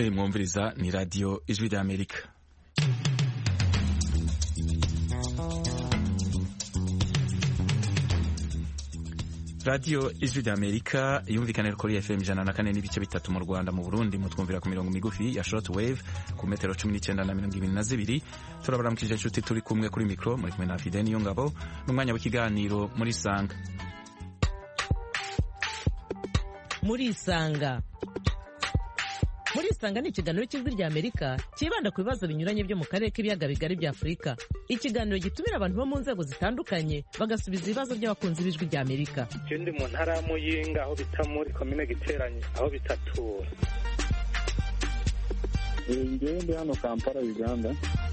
mwumviriza ni radio Ijwi ry'Amerika. Radio Ijwi ry'Amerika yumvikanira kuri FM 104 n'ibice bitatu mu Rwanda, mu Burundi mutwumvira ku mirongo migufi ya shortwave ku metero 19 na 22. Turabaramukije inshuti turi kumwe kuri mikro muri kumwe na Fideni Yongabo n'umwanya w'ikiganiro muri Sanga. Muri Sanga ni ikiganiro cy'Ijwi ry'Amerika kibanda ku bibazo binyuranye byo mu karere k'ibiyaga bigari bya Afurika. Ikiganiro gitumira abantu bo mu nzego zitandukanye bagasubiza ibibazo by'abakunzi b'Ijwi ry'Amerika. Ndi mu ntara ya Muyinga aho bita muri komine Giteranyi aho bitatura. Ndi hano Kampala, Uganda.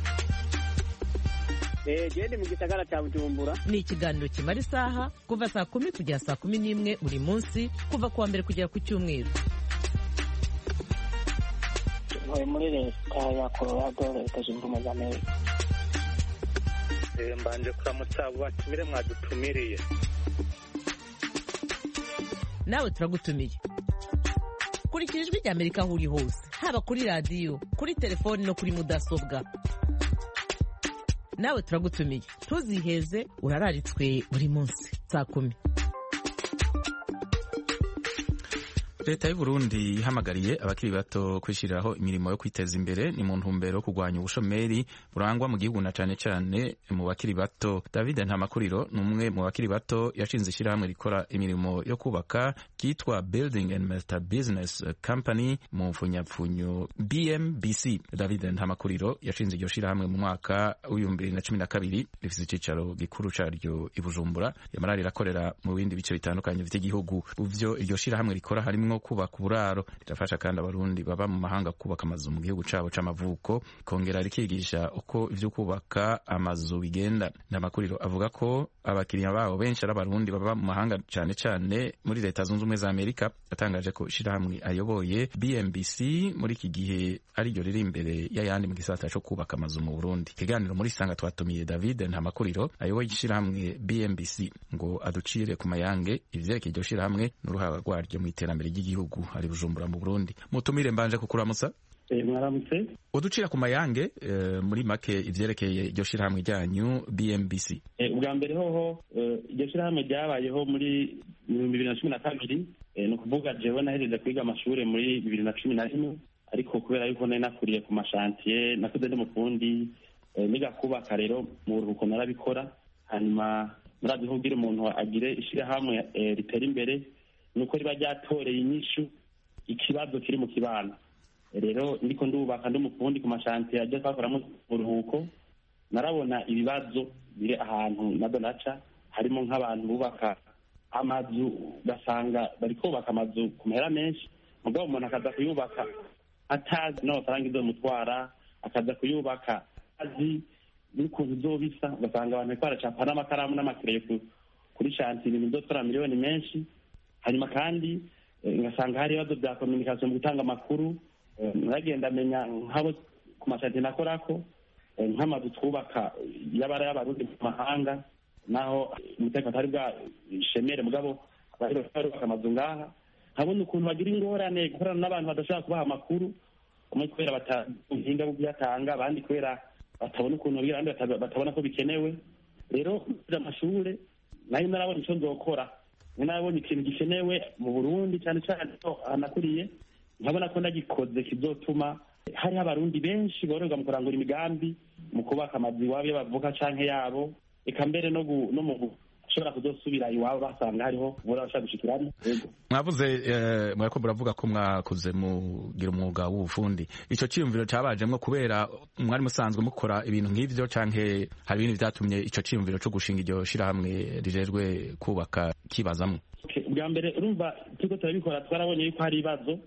Ndi mu gisagara cya Bujumbura. Ni ikiganiro kimara isaha kuva saa 10 kugera saa 11 buri munsi kuva kuwa mbere kugera ku cyumweru. Muri leta ya Colorado, Leta Zunze Ubumwe za Amerika. Mbanje kuramutsa abo batumire mwadutumiriye. Nawe turagutumiye. Kurikira Ijwi ry'Amerika aho uri hose, haba kuri radio, kuri telefone no kuri mudasobwa. Nawe turagutumiye. Tuziheze urararitswe buri munsi saa 10. Leta y'u Burundi ihamagariye abakiri bato kwishiriraho imirimo yo kwiteza imbere ni mu ntumbero yo kurwanya ubushomeri burangwa mu gihugu na cane cane mu bakiri bato. David Ntamakuriro numwe mu bakiri bato yashinze ishirahamwe rikora imirimo yo kubaka kitwa Building and Master Business Company mu mfunyapfunyo BMBC. David Ntamakuriro yashinze iryo shirahamwe mu mwaka w'2012 rifise icicaro gikuru caryo i Bujumbura, yamara rirakorera mu bindi bice bitandukanye vy'igihugu. Uvyo iryo shirahamwe rikora harimwo kubaka uburaro, rirafasha kandi abarundi baba mu mahanga kubaka amazu mu gihugu cabo c'amavuko, kongera rikigisha uko ivyo kubaka amazu bigenda. Ntamakuriro avuga ko abakiriya babo benshi ari abarundi baba mu mahanga cane cane muri Leta Zunze Ubumwe za Amerika. Atangaje ko ishirahamwe ayoboye BMBC muri iki gihe ari ryo riri imbere y'ayandi mu gisata co kubaka amazu mu Burundi. Ikiganiro muri Sanga twatumiye David Ntamakuriro ayoboye ishirahamwe BMBC ngo aducire ku mayange ivyerekeye iryo shirahamwe n'uruhara rwaryo mu iterambere ry'igihugu ari Bujumbura mu Burundi. Mutumire mbanje kukuramutsa. Mwaramutse. Uducira ku mayange muri make ivyerekeye iryo shirahamwe ryanyu BMBC. Ubwa mbere hoho iryo shirahamwe ryabayeho muri 2012, no kuvuga jewe nahejeje kwiga amashuri muri 2011, ariko kubera yuko nari nakuriye ku mashantier nakuze ndi mufundi niga kubaka, rero mu buruhuko narabikora. Hanyuma murazi ko kugira umuntu agire ishirahamwe ritera imbere nuko riba ryatoreye inyishu ikibazo kiri mu kibano. Rero ndiko ndubaka ndi mufundi ku mashantier ajya twakoramo uruhuko, narabona ibibazo biri ahantu nado naca, harimo nk'abantu bubaka amazu basanga bari kubaka amazu ku mahera menshi, mugabo umuntu akaza kuyubaka atazi n'amafaranga izomutwara, akaza kuyubaka azi n'ukuntu izobisa, ugasanga abantu bariko baracapa n'amakaramu n'amakereyo kuri shantier ibintu bizotwara miliyoni menshi. Hanyuma kandi ngasanga hari ibibazo bya communication mu gutanga amakuru. Nagenda amenya nk'abo ku mashantier nakorako nk'amazu twubaka y'abara y'abarundi mu mahanga, naho umutekano atari bwa shemere, mugabo bari bubaka amazu ngaha, nkabona ukuntu bagira ingorane gukorana n'abantu badashobora kubaha amakuru, umwe kubera batahinga bwo kuyatanga, abandi kubera batabona ukuntu bagira, abandi batabona ko bikenewe. Rero amashure nayo narabona ico nzokora, nabonye ikintu gikenewe mu Burundi cyane cyane anakuriye, nkabona ko ndagikoze kizotuma hariho abarundi benshi bororwa mu kurangura imigambi mu kubaka amazu iwabo y'abavuka canke yabo, eka mbere no mu ushobora kuzosubira iwabo basanga hariho borashaka gushikiramo. Mwavuze mwariko muravuga ko mwakuze mugira umwuga w'ubufundi. Ico ciyumviro cabajemwo kubera mwari musanzwe mukora ibintu nk'ivyo canke hari ibintu vyatumye ico ciyumviro co gushinga iryo shirahamwe rijejwe kubaka kibazamwo? Bwa mbere urumva tuko turabikora twarabonye yuko hari ibibazo,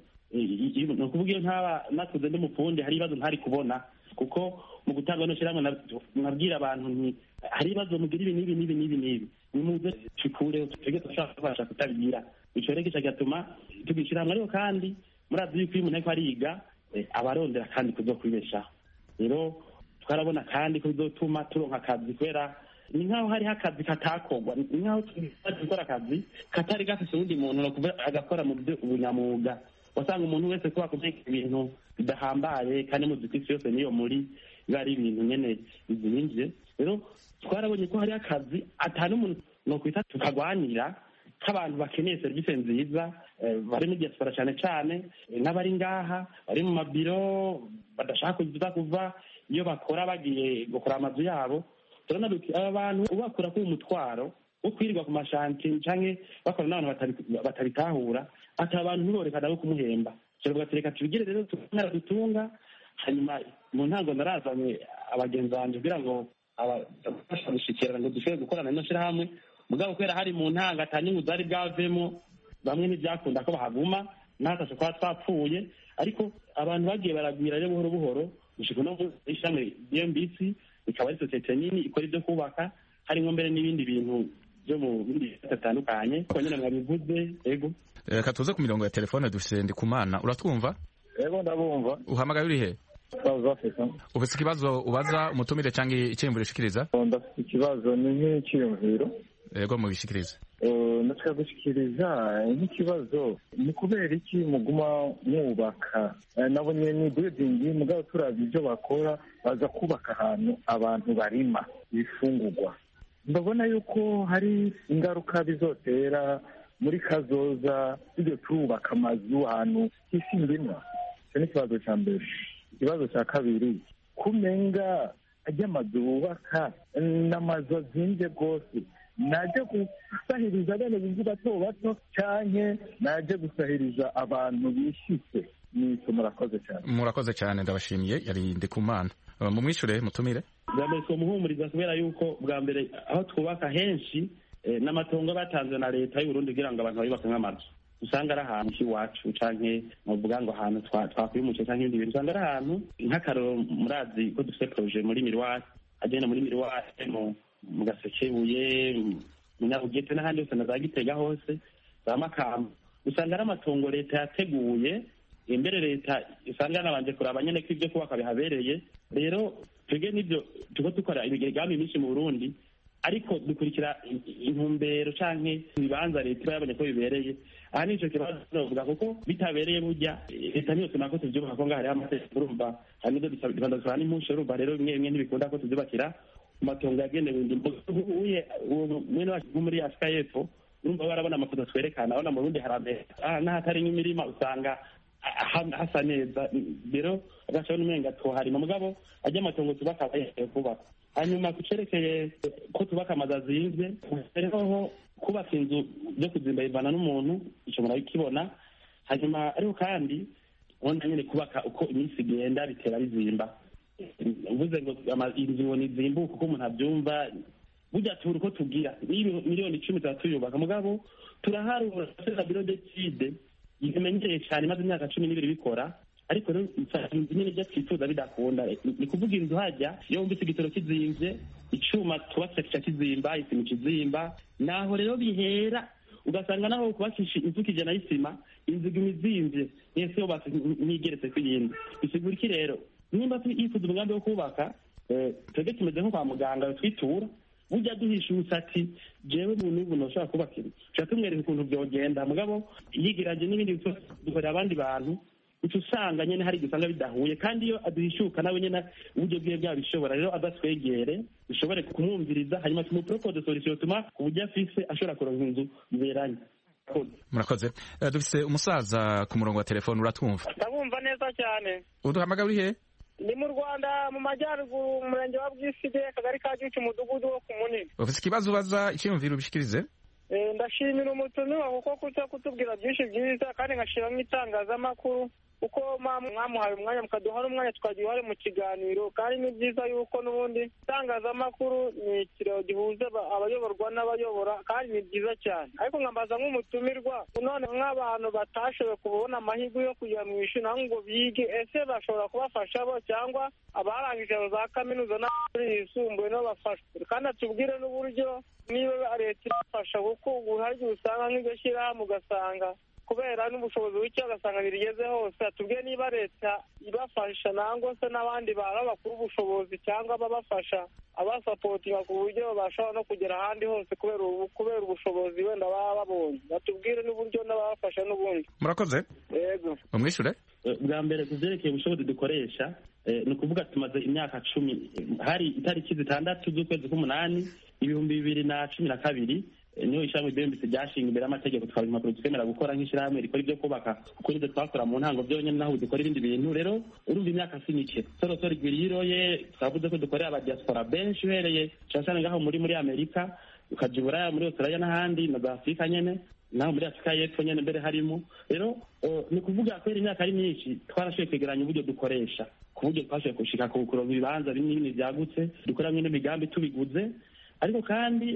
no kuvuga iyo ntaba nakuze ndi mufundi hari ibibazo ntari kubona, kuko mu gutanga no shirahamwe nabwira abantu nti hari ibibazo mugira ibi nimuze tukure twege tushaka kutabigira. Ico rege cyatuma tugishirahamwe, ariko kandi murazi yuko umuntu ariko ariga abarondera kandi kuzokwibeshaho. Rero twarabona kandi ko bizotuma turonka akazi, kubera ni nkaho hari akazi katakorwa, ni nkaho tugikora akazi katari gafise undi muntu no kuvuga agakora mu byo ubunyamuga wasanga umuntu wese ko bakumenya ibintu bidahambaye kandi muzi ko isi yose niyo muri biba ari ibintu nyene bizimvye. Rero twarabonye ko hari akazi atanu umuntu no kwita tukagwanira nk'abantu bakeneye serivisi nziza bari muri diaspora cyane cyane n'abari ngaha bari mu mabiro badashaka kuva iyo bakora bagiye gukora amazu yabo. turabona aba bantu ubakura ko umutwaro wo kwirirwa ku mashanti canke bakora n'abantu batabitahura ati abantu ntiborekana bo kumuhemba turavuga ati reka tubigire rero tukara dutunga. Hanyuma mu ntango narazanye abagenzi banje kugira ngo abafasha gushikirana ngo dushobore gukorana n'ishirahamwe mugabo kubera hari mu ntanga atanyungu zari bwavemo bamwe ntibyakunda ko bahaguma natashe kwa twapfuye ariko abantu bagiye baragwira rero buhoro buhoro gushika no ishami DMBC ikaba ari sosiyete nini ikora ibyo kubaka harimo mbere n'ibindi bintu byo mu bindi bitandukanye ko nyine mwabivuze. Ego reka tuze ku mirongo ya telefone dufise Ndikumana, uratwumva? Ego ndabumva. Uhamagaye uri he? South Africa. Ufise ikibazo ubaza umutumire canke icyiyumviro ushikiriza? Ndafite ikibazo ni nk'icyiyumviro. Ego mubishikirize. Natwe gushikiriza nk'ikibazo ni kubera iki muguma mwubaka nabonye ni building mugabo turavye ibyo bakora baza kubaka ahantu abantu barima ibifungurwa. Ndabona yuko hari ingaruka bizotera muri kazoza ibyo tubaka amazu ahantu isi ndimwa. Icyo ni ikibazo cya mbere. Ikibazo cya kabiri kumenga ajya amazu bubaka n'amazu azinze rwose najya gusahiriza bene bivu bato bato canke najya gusahiriza abantu bishitse. Niko murakoze cyane. Murakoze cyane ndabashimiye. Yari Ndikumana. Mumwishure mutumire. Bwambere muhumuriza kubera yuko bwa mbere aho twubaka henshi n'amatongo batanzwe na leta y'u Burundi kugira ngo abantu babibake nk'amazu usanga ari ahantu iwacu canke muvuga ngo ahantu twakwimukiye canke ibindi bintu usanga ari ahantu nk'akaroro murazi ko dufite projet muri Miroir agenda muri Miroir mu Gasekebuye mu Nyabugete n'ahandi hose na za Gitega hose za Makamba usanga ari amatongo leta yateguye imbere leta usanga yanabanje kuraba nyene ko ibyo kubaka bihabereye. Rero twebwe n'ibyo tuko dukora imigambi myinshi mu Burundi ariko dukurikira intumbero canke ibibanza leta iba yabonye ko bibereye. Aha nico kibazo tuvuga kuko bitabereye burya leta niyo tunako tuvyubaka ko ngahari amategeko urumva hari n'ibyo bisabwa n'impusha urumva rero bimwe bimwe ntibikunda ko tuvyubakira ku matongo yagenewe indimo. Uye mwene wacu muri Afrika y'Epfo urumva barabona amafoto twerekana abona mu Burundi harambere n'ahatari nk'imirima usanga hasa neza. Rero agacaho n'umenga twoharima mugabo ajya amatongo tubaka abayeho kubaka. Hanyuma kucerekeye ko tubaka amazu azinze rero kubaka inzu byo kuzimba bivana n'umuntu ico murabikibona. Hanyuma ariko kandi ubona nyine kubaka uko iminsi igenda bitera bizimba. Uvuze ngo inzu ni zimbuka uko umuntu abyumva burya turi uko tugira miliyoni 10 turatuyubaka mugabo turaharura na biro d'étude imenyereye cyane maze imyaka 12 bikora ariko rero nyine byo twifuza bidakunda. Ni kuvuga inzu hajya iyo wumvise igitoro kizimvye icuma tubatse kizimba isima kizimba naho rero bihera ugasanga naho kubakisha inzu kijana y'isima inzu imizimvye yese yo basi nigeretse kuyindi. Bisigura iki rero nimba twifuza umugambi wo kubaka twebwe tumeze nko kwa muganga twitura burya duhishutse ati jewe n'ubu noshaka kubaka inzu tuca tumwereka ukuntu byogenda mugabo yigiranje n'ibindi dukorera abandi bantu uca usanga nyene hari igisanga bidahuye kandi iyo aduhishuka nawe nyene uburyo bwiwe bwabishobora rero adatwegere dushobore kumwumviriza hanyuma tumupropose solution tuma ku buryo afise ashobora kuronka inzu iberanye. Murakoze. Dufise umusaza ku murongo wa telefone, uratwumva? Ndabumva neza cyane. Uduhamagaye uri he? Ni mu Rwanda mu majyaruguru umurenge wa Bwisige akagari ka Gicu umudugudu wo ku Munini. Ufise ikibazo ubaza icyumviro ubishikirize? Ndashimira umutumirwa kuko kuza kutubwira byinshi byiza kandi ngashiramo itangazamakuru uko mwamuhaye umwanya mukaduha umwanya tukagira uruhare mu kiganiro kandi ni byiza yuko n'ubundi itangazamakuru ni ikiraro gihuza abayoborwa n'abayobora kandi ni byiza cyane. Ariko nkambaza nk'umutumirwa none nk'abantu batashoboye kubona amahirwe yo kujya mu ishuri naho ngo bige ese bashobora kubafasha bo cyangwa abarangije za kaminuza n'amashuri yisumbuye no bafasha kandi atubwire n'uburyo niba leta ibafasha kuko hari usanga nk'iryo shyirahamwe ugasanga ko kubera n'ubushobozi buke ugasanga ntirigeze hose. Atubwiye niba leta ibafasha nangwa se n'abandi baba bakuru ubushobozi cyangwa babafasha abasapotinga ku buryo bashobora no kugera ahandi hose kubera ubushobozi wenda baba babonye. Batubwire n'uburyo n'ababafasha n'ubundi. Murakoze. Yego. Umwishure. Bwa mbere ku byerekeye ubushobozi dukoresha ni ukuvuga tumaze imyaka 10 hari itariki 6 z'ukwezi k'umunani 2012 niho ishyirahamwe BMBC ryashinga imbere y'amategeko twari impapuro twemera gukora nk'ishyirahamwe rikora ibyo kubaka kuko nibyo twakora mu ntango byonyine naho dukora ibindi bintu. Rero urumva imyaka si mike sorosoro rigwiriroye twavuze ko dukorera abadiaspora benshi uhereye cyane ngaho muri Amerika ukaja i Buraya muri Australia n'ahandi na Afurika nyene naho muri Afurika y'Epfo nyene mbere harimo. Rero ni kuvuga ko imyaka ari myinshi twarashoboye kwegeranya uburyo dukoresha ku buryo twashoboye gushika ku kuronka ibibanza binini byagutse dukoramo n'imigambi tubiguze. Ariko kandi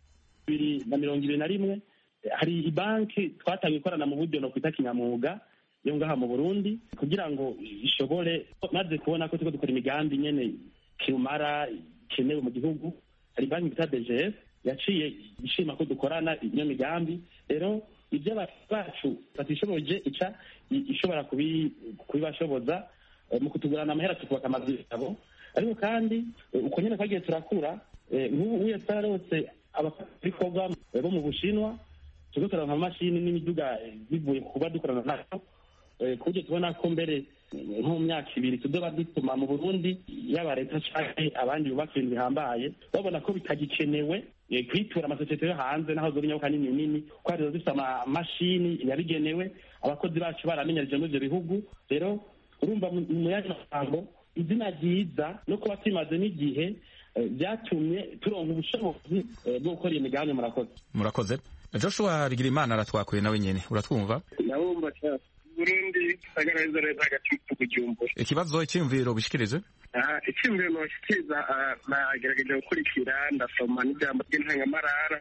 2021 hari ibanki twatangiye gukorana mu buryo no kwita kinyamwuga yo ngaha mu Burundi kugira ngo ishobore maze kubona ko tuko dukora imigambi nyene kimara kenewe mu gihugu. Hari banki bita DGF yaciye ishima ko dukorana iyo migambi. Rero ibyo bacu batishoboje ica ishobora kubibashoboza mu kutugurana amahera tukubaka amazu yabo. Ariko kandi uko nyene twagiye turakura nk'ubu twararose abakorwa bo mu Bushinwa tugukorana amamashini n'imiduga bivuye kuba dukorana nayo ku buryo tubona ko mbere nko mu myaka 2 tudoba dutuma mu Burundi yaba leta canke abandi bubaka ibintu bihambaye babona ko bitagikenewe kwitura amasosiyete yo hanze naho zobinyuka nini ko ari dufite amamashini yabigenewe abakozi bacu baramenyereje muri ibyo bihugu. Rero urumva mu yandi magambo izina ryiza no kuba tumaze n'igihe byatumye turonka ubushobozi bwo gukora iyo migambi. Murakoze. Joshua Bigirimana aratwakuye nawe nyene uratwumva? Ndabumva cyane. Burundi agaragaza leta hagati y'Ubujumbura. Ikibazo cy'imviro bishikirize? Icyumviro nashikiriza nagerageje gukurikira ndasoma n'ijambo ry'intangamarara.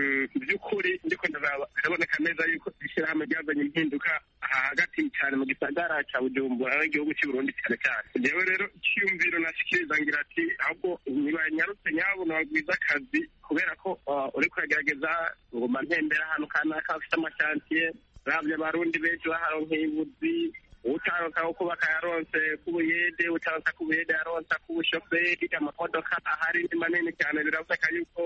By'ukuri ndiko ndaboneka neza yuko ishyirahamwe ryazanye impinduka hagati cyane mu gisagara cya Bujumbura n'igihugu cy'u Burundi cyane cyane. Jewe rero icyumviro nashikiriza ngira ati ahubwo nibanyarutse nyabo nabagwiza akazi kubera ko uri kugerageza ngoma ntembera ahantu kanaka afite amashantiye ravye abarundi benshi baharonkeye ibuzi utaronka uko bakayaronse kubuyede utaronka kubuyede yaronsa kubushoferi amamodoka ahari ni manini cyane biravugaka yuko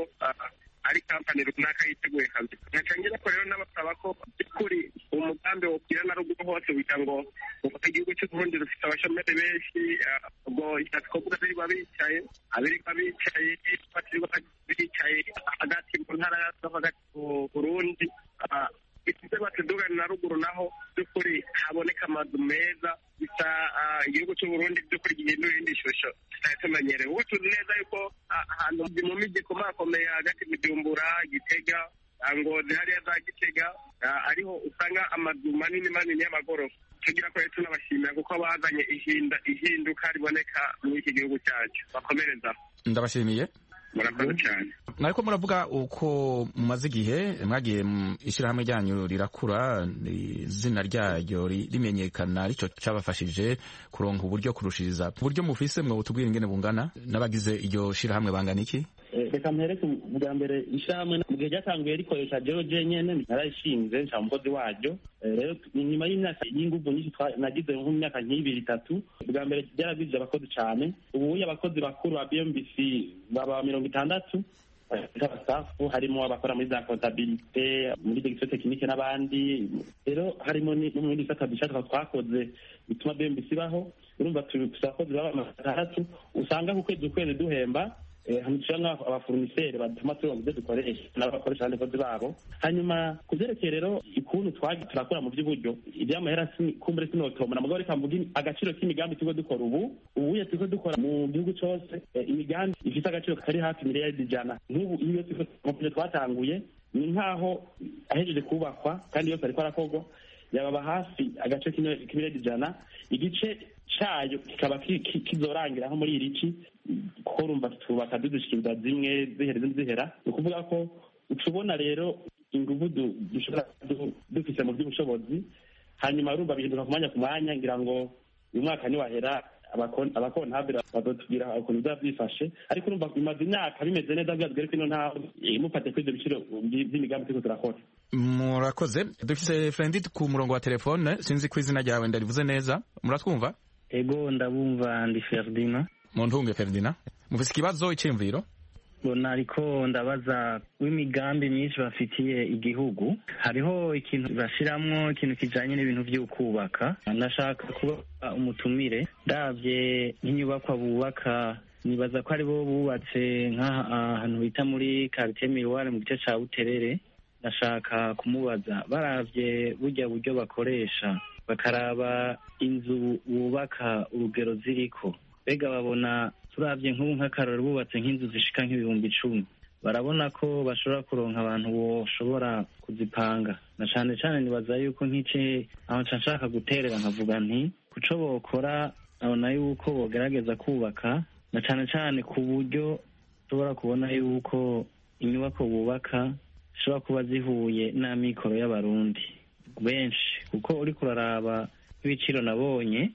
ari kampani runaka yiteguye kazi. Nacangire ko rero n'abasaba ko by'ukuri umugambi wo kwira na ruguru hose kugira ngo igihugu cy'u Burundi rufite abashomeri benshi ubwo twavuga ko bicaye abirika bicaye batirirwa bicaye hagati mu ntara hagati mu Burundi itize batudugana na ruguru naho by'ukuri haboneka amazu meza bisa igihugu cy'u Burundi by'ukuri gihindura indi shusho tutamenyereye. Ubu tuzi neza yuko ahantu mu miji ikomakomeye hagati mu Bujumbura Gitega Ngozi hariya za Gitega ariho usanga amazu manini y'amagorofa. Tugira ko tunabashimira kuko bazanye ihinduka riboneka muri iki gihugu cyacu. Bakomereza. Ndabashimiye. Murakoze cyane. Mwariko muravuga uko mumaze igihe mwagiye ishyirahamwe ryanyu rirakura izina ryayo rimenyekana arico cyabafashije kuronka uburyo kurushiriza uburyo mufise mwe butubwira ingene bungana n'abagize iryo shirahamwe bangana iki? Reka mpereke bwa mbere ishyirahamwe mu gihe ryatanguye rikoresha jewe nyene narayishinze nca umukozi waryo. Rero nyuma y'imyaka y'inguvu nyinshi nagize nko mu myaka 2-3 bwa mbere byaragwije abakozi cyane. Ubu abakozi bakuru ba BMBC baba 60 abastafu harimo abakora muri za comptabilité muri direction technique n'abandi. Rero harimo n'umundi gisata bishaka twakoze bituma BMBC baho. Urumva tubakozi baba 60 usanga ku kwezi duhemba hamicanga abafournisseurs batuma turonka ibyo dukoresha n'abakoresha n'abakozi babo. Hanyuma kuvyerekeye rero ikuntu turakora mu by'uburyo iby'amahera kumbure sinotomana mugabo reka mvuga agaciro k'imigambi tuko dukora ubu tuko dukora mu gihugu cyose imigambi ifite agaciro kari hafi miliyari 100. N'ubu iyo tuko twatanguye ni nkaho ahejeje kubakwa kandi yose ariko arakorwa yababa hafi agace k'imiliyari 100. Igice cayo kikaba kizorangira aho muri irici ko urumva tubaka dushikiriza zimwe zihera. Ni ukuvuga ko ucubona rero inguvu dushobora dufise mu by'ubushobozi hanyuma urumva bihinduka ku mwanya ngira ngo uyu mwaka niwahera abakontabire bazotubwira ukuntu biba byifashe, ariko urumva bimaze imyaka bimeze neza byazwe ariko ino ntaho mufate kuri ibyo biciro by'imigambi turiko turakora. Murakoze. Dufise Frendit ku murongo wa telefone, sinzi ko izina ryawe ndarivuze neza, muratwumva? Ego ndabumva, ndi Ferdinand. Muntunge Ferdinand, mufise ikibazo iciyumviro? Bona ariko ndabaza w'imigambi myinshi bafitiye igihugu, hariho ikintu bashiramwo, ikintu kijanye n'ibintu vy'ukubaka. Ndashaka kuba umutumire, ndavye nk'inyubakwa bubaka, nibaza ko ari bo bubatse nk'ahantu bita muri quartier Miroir mu gice ca Buterere. Ndashaka kumubaza, baravye burya buryo bakoresha, bakaraba inzu bubaka urugero ziriko, mbega babona turavye nk'ubu nk'akarori bubatse nk'inzu zishika nk'ibihumbi 10, barabona ko bashobora kuronka abantu boshobora kuzipanga? Na cane cane nibaza yuko nk'ice aho nshaka guterera nkavuga nti kuco bokora, abona yuko bogerageza kubaka na cane cane ku buryo tushobora kubona yuko inyubako bubaka zishobora kuba zihuye n'amikoro y'abarundi benshi, kuko uri kuraraba ibiciro nabonye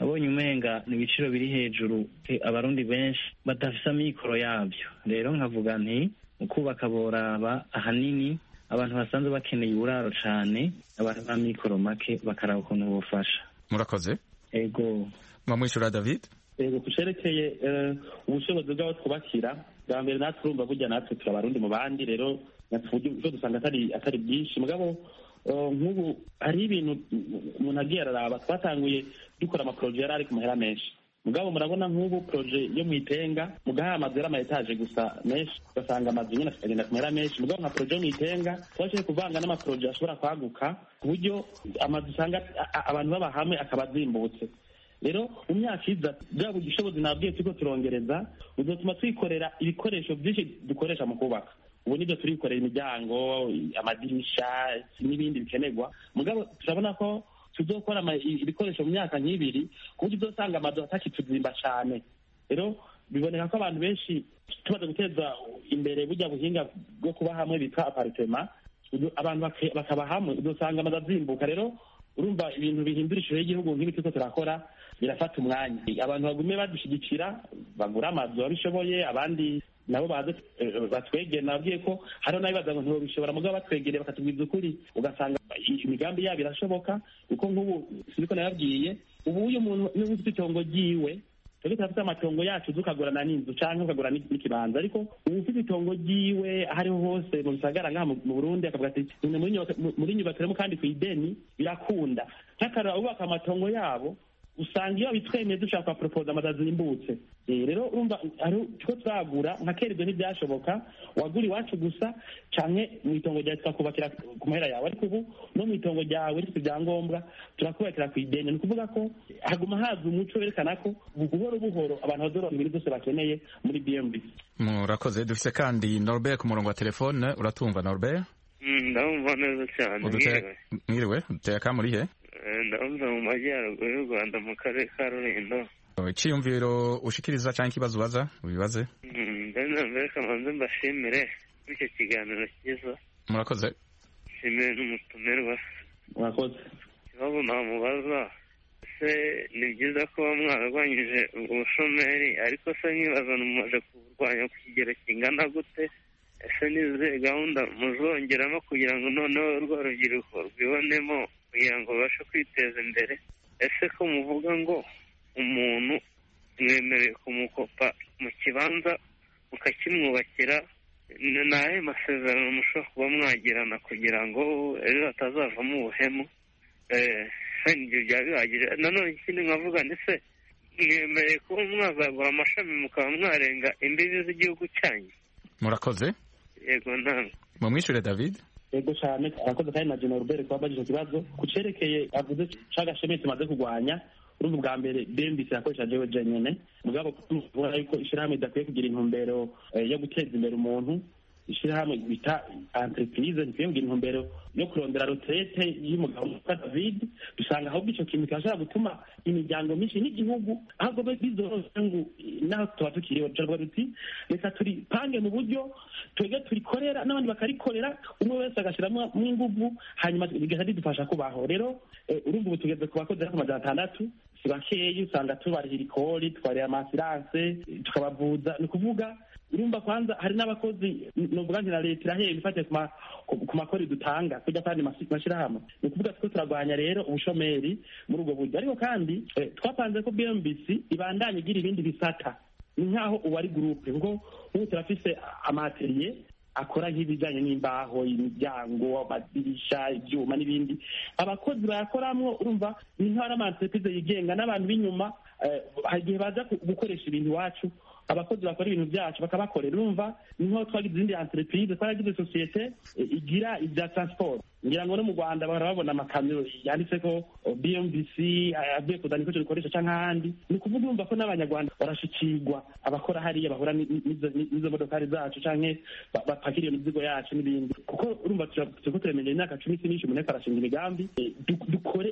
umenga ni ibiciro biri hejuru, abarundi benshi badafise amikoro yavyo. Rero nkavuga nti ukubaka boraba ahanini abantu basanzwe bakeneye uburaro cane, abantu b'amikoro make bakaraba ukuntu bofasha. Murakoze. Ego mwamwishura David. Ego kusherekeye ubushobozi bw'aho twubakira, bwa mbere natwe urumva burya natwe turi abarundi mu bandi, rero ivyo dusanga atari byinshi, mugabo nk'ubu hari ibintu umuntu agiye araraba. Twatanguye dukora amaporoje yari ari ku mahera menshi, mugabo murabona nk'ubu poroje yo mu Itenga mugaha amazu yari ama-etaje gusa menshi, ugasanga amazu nyine akagenda ku mahera menshi, mugabo nka poroje yo mu Itenga twashoboye kuvanga n'amaporoje ashobora kwaguka ku buryo amazu usanga abantu baba hamwe akaba azimbutse. Rero mu myaka iza bwa bushobozi nabwiye turiko turongereza buzotuma twikorera ibikoresho byinshi dukoresha mu kubaka. Ubu nibyo turikorera imiryango, amadirisha n'ibindi bikenerwa, mugabo turabona ko tuzokora ibikoresho mu myaka nk'ibiri ku buryo uzosanga amazu atakituzimba cane. Rero biboneka ko abantu benshi tumaze guteza imbere burya buhinga bwo kuba hamwe bitwa apartment, abantu bakaba hamwe uzosanga amazu azimbuka. Rero urumva ibintu bihindura ishusho y'igihugu nk'ibi turiko turakora birafata umwanya. Abantu bagume badushigikira, bagura amazu babishoboye, abandi nabo baze batwegere. Nabwiye ko hariho n'abibaza ngo ntibabishobora, mugabo batwegereye bakatubwiza ukuri ugasanga imigambi yabo irashoboka. Kuko nk'ubu siniko nababwiye, ubu uyu muntu niba ufite itongo ryiwe, twebwe turafite amatongo yacu tukagurana n'inzu canke ukagura n'ikibanza, ariko ubu ufite itongo ryiwe aho ariho hose mu bisagara ngaha mu Burundi akavuga ati muri nyubatiremo kandi kw'ideni birakunda. Nk'akarora ubaka amatongo yabo usanga iyo bitwemeye dushaka propoza amazu azimbutse. Rero urumva tuko turagura nka kera ibyo ntibyashoboka, wagura iwacu gusa canke mu itongo ryawe tukakubakira ku mahera yawe, ariko ubu no mu itongo ryawe rifite ibyangombwa turakubakira ku ideni. Ni ukuvuga ko haguma haza umuco werekana ko buhoro buhoro abantu bazoronka ibintu byose bakeneye muri BMB. Murakoze. Dufise kandi Norbert ku murongo wa telefone. Uratumva Norbert? Ndabumva neza cyane. Mwiriwe, uteye akamuri he? Ndabumva mu majyaruguru y'u Rwanda mu karere ka Rulindo. Iciyumviro ushikiriza canke ikibazo ubaza ubibaze? Mbere kamanze mbashimire kuri icyo kiganiro cyiza. Murakoze. Nshimire n'umutumirwa. Murakoze. Ikibazo namubaza, ese ni byiza kuba mwararwanyije ubushomeri, ariko se nkibaza mumaze kuburwanya ku kigero kingana gute? Ese nize gahunda muzongeramo kugira ngo noneho urwo rubyiruko rwibonemo kugira ngo babashe kwiteza imbere? Ese ko muvuga ngo umuntu mwemereye kumukopa mu kibanza mukakimwubakira, ni ayahe masezerano mushobora kuba mwagirana kugira ngo ejo hatazavamo ubuhemu? Ibyo byaba bihagije. Nanone ikindi nkavuga ndetse mwemereye kuba mwazagura amashami mukaba mwarenga imbibi z'igihugu cyanyu? Murakoze. Yego namwe. Mumwishure David. Yego cyane, arakoze kandi na General Robert kuba bagije ikibazo kucerekeye avuze cagasheme tumaze kugwanya. Urumva bwa mbere BMBC yakoresha jewe jenyene, mugabo kubona yuko ishirahamwe idakwiye kugira intumbero yo guteza imbere umuntu. Ishirahamwe bita entreprise ntikwiye kugira intumbero yo kurondera retraite y'umugabo witwa David. Dusanga ahubwo ico kintu kashobora gutuma imiryango myinshi n'igihugu ahubwo bizoroha ngo naho tuba tukiriho turavuga tuti reka turipange mu buryo twebwe turikorera n'abandi bakarikorera, umwe wese agashiramo inguvu, hanyuma bigaca bidufasha kubaho. Rero urumva ubu tugeze ku bakozi 600 si bakeyi, usanga tubarihira ikori, tubarihira amasiranse, tukabavuza. Ni ukuvuga urumva kwanza hari n'abakozi novuga nti na leta irahera ifatiye ku makori dutanga kujya kandi mashirahamwe. Ni ukuvuga ko turagwanya rero ubushomeri muri ubwo buryo, ariko kandi twapanze ko BMBC ibandanye igira ibindi bisata, ni nkaho uwari groupe, kuko ubu turafise amateriye akora nk'ibijyanye n'imbaho, imiryango, amadirisha, ibyuma n'ibindi. Abakozi bayakoramwo urumva ni nk'ari amantreprise yigenga, n'abantu b'inyuma hari igihe baza gukoresha ibintu iwacu, abakozi bakora ibintu byacu bakabakorera. Urumva ni nk'aho twagize izindi entreprise, twaragize sosiyete igira ibya transport. Ngira ngo no mu Rwanda barabona amakamyo yanditse ko BMBC avuye kuzana ikoresho rikoresha canke ahandi. Ni ukuvuga urumva ko n'abanyarwanda barashikirwa, abakora hariya bahura n'izo modokari zacu canke bapakira iyo mizigo yacu n'ibindi, kuko urumva turiko turemenya imyaka 10 n'ishu umuntu arashinga imigambi dukore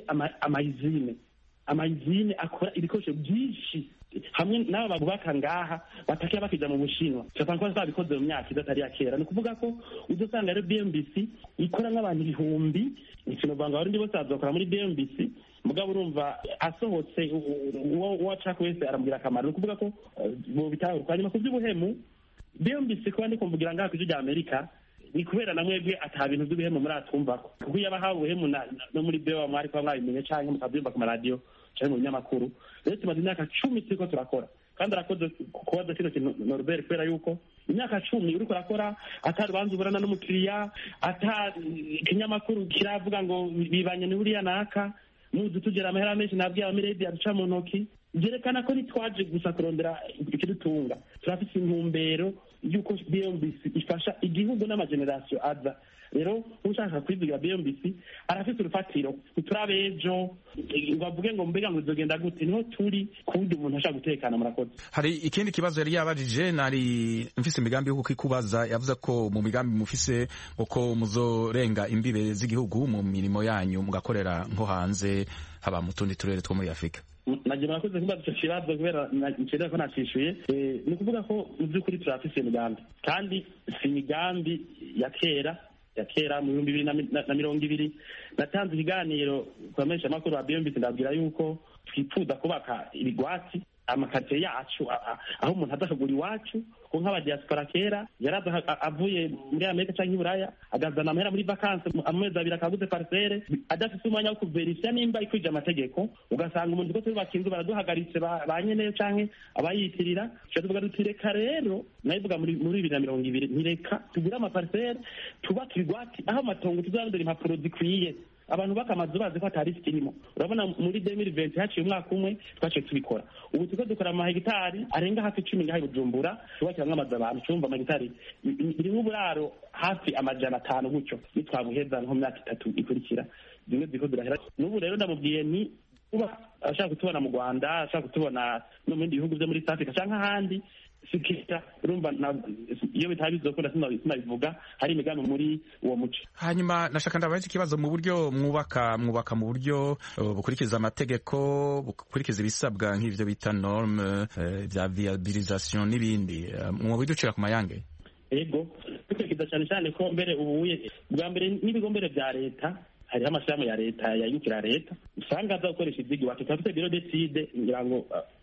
amayizine akora ibikoresho byinshi hamwe n'aba babubaka ngaha batakiya bakija mu Bushinwa. Cyapanga ko zabikoze mu myaka idatari ya kera. Ni ukuvuga ko uzosanga rero BMBC ikora nk'abantu ibihumbi, ikintu banga bari bose bazokora muri BMBC, mugabo urumva asohotse uwo ashaka wese aramubwira akamaro. Ni ukuvuga ko bo bitahurwa. Hanyuma ku by'ubuhemu BMBC kuba ndi kumvugira ngaha ku rya Amerika ni kubera namwebwe ata bintu by'ubuhemu muri atumvako, kuko iyo abahawe ubuhemu no muri bewa mwari kwa mwabimenye canke mukabyumva ku maradiyo canke mu binyamakuru. Rero tumaze imyaka 10 turiko turakora, kandi arakoze kubaza kino kintu Norbert, kubera yuko imyaka 10 uriko urakora atari banze uburana n'umukiriya, atari ikinyamakuru kiravuga ngo bibanye n'uriya naka muzi tugera amahera menshi nabwiye abamiredi aduca mu ntoki. Byerekana ko ntitwaje gusa kurondera ikidutunga, turafite intumbero y'uko BMBC ifasha igihugu n'amagenerasiyo aza. Rero ushaka kwizigira BMBC arafite urufatiro, turabejo bavuge ngo mbega ngo bizogenda gute, niho turi kundi umuntu ashaka gutekana. Murakoze. Hari ikindi kibazo yari yabajije, nari mfise imigambi yo kukikubaza. Yavuze ko mu migambi mufise uko muzorenga imbibe z'igihugu mu mirimo yanyu mugakorera nko hanze, haba mu tundi turere two muri Afrika. Naje murakoze kubaza icyo kibazo kubera nkeneye ko nacishuye. Ni ukuvuga ko mu by'ukuri turafise imigambi, kandi si imigambi ya kera mu 2020 natanze ikiganiro kwa menshi amakuru wa BMBC ndabwira yuko twifuza kubaka ibigwati amakate yacu aho umuntu adashobora iwacu ko nk'abadiaspora kera yaraza avuye muri Amerika cyangwa i Buraya agazana amahera muri vacances amezi abiri akaguze parcelle adafite umwanya wo kuverifya nimba ikwije amategeko. Ugasanga umuntu ko turi bakinzu baraduhagaritse banyeneyo canke abayitirira. Cyo tuvuga dutireka rero nayivuga muri 2020 ntireka tugura amaparcelle tubaka ibigwati aho amatongo tuzarondera impapuro zikwiye, abantu bakamazu bazi ko atari kirimo. Urabona muri 2020 haciye umwaka umwe twaciye tubikora. Ubu tuko dukora amahegitari arenga hafi 10 ngaho Bujumbura, tubakira nk'amazu abantu cyumva amahegitari biri nk'uburaro hafi amajana 5 gutyo. Nitwabuheza nko myaka 3 ikurikira zimwe ziko durahera. N'ubu rero ndamubwiye ni kuba ashaka kutubona mu Rwanda, ashaka kutubona no mu bindi bihugu byo muri Afrika cyangwa ahandi sikita. Urumva iyo bitabizokora sinabivuga, hari imigambi muri uwo muco. Hanyuma nashaka ndabaza ikibazo mu buryo mwubaka mu buryo bukurikiza amategeko, bukurikiza ibisabwa nk'ivyo bita norme bya viabilisation n'ibindi, mu biducira ku mayange. Ego tukikiza cyane ko mbere ubuye bwa mbere n'ibigo mbere bya leta, hariho amashami ya leta yayukira leta usanga aza gukoresha ivyigi watu tafite biro decide ngira ngo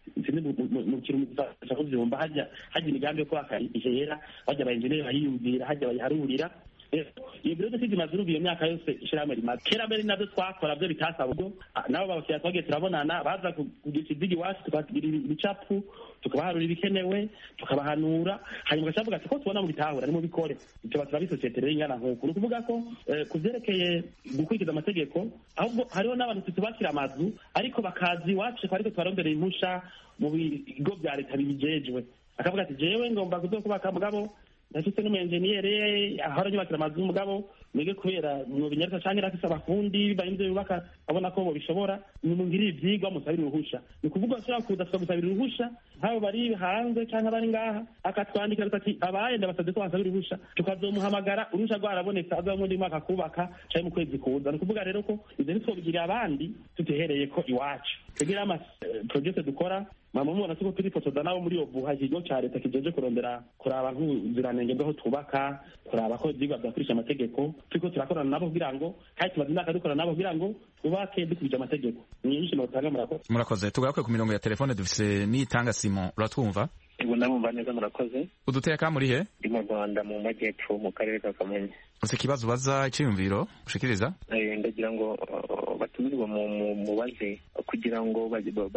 mu kintu cyako byumva hajya imigambi yo kwaka ihera, hajya abaengineer bayiyumvira, hajya bayiharurira. Iyo biro decide mazuru iyo myaka yose ishiramo rimaze kera mbere nabyo twakora byo bitasaba ubwo nabo babafite twagiye turabonana baza kugisha ivyigi wacu tukagira ibicapu tukabaharura ibikenewe tukabahanura, hanyuma gacavuga ati ko tubona mu bitahura ni mu bikore icyo baturabi societe rero ingana nk'uko. Ni kuvuga ko kuvyerekeye gukurikiza amategeko ahubwo hariho n'abantu tutubakira amazu ariko bakazi iwacu ariko twarondera impusha mu bigo bya leta bibijejwe, akavuga ati jewe ngomba kuzokubaka mugabo ndafite n'umuenjeniyere ahora nyubakira amazu mugabo mwege kubera mu binyarwanda cyane rafise abafundi bayimze yubaka abona ko bishobora nimungiri ivyigwa musabira uruhusha. Ni kuvuga ashaka kuza gusabira uruhusha nk'abo bari hanze cyangwa bari ngaha akatwandika ati abaye ndabasabye ko basabira uruhusha, tukazomuhamagara uruhusha rwarabonetse aza muri mwaka kubaka cyangwa mu kwezi kuza. Ni kuvuga rero ko ivyo nitwo bigira abandi tutehereye ko iwacu tugira ama project dukora mubona tuko turifotoza nabo muri obuha ikigo ca leta kijeje kuraba nk'ubuziranenge bw'aho twubaka kuraba ko ivyigwa vyakurikije amategeko turiko turakorana nabo kugira ngo kandi tumaze imyaka dukorana nabo kugira ngo twubake dukurikije amategeko. Ni nyinshi notanga. Murakoze. Tugaruke ku mirongo ya telefone dufise Niyitanga Simon, uratwumva? Ego ndamumva neza, murakoze. Uduteye ka muri he? Ndi mu Rwanda mu majyepfo mu karere ka Kamonyi. Ufise ikibazo baza iciyumviro ushikiriza? Ndagira ngo batumirwa mu baze kugira ngo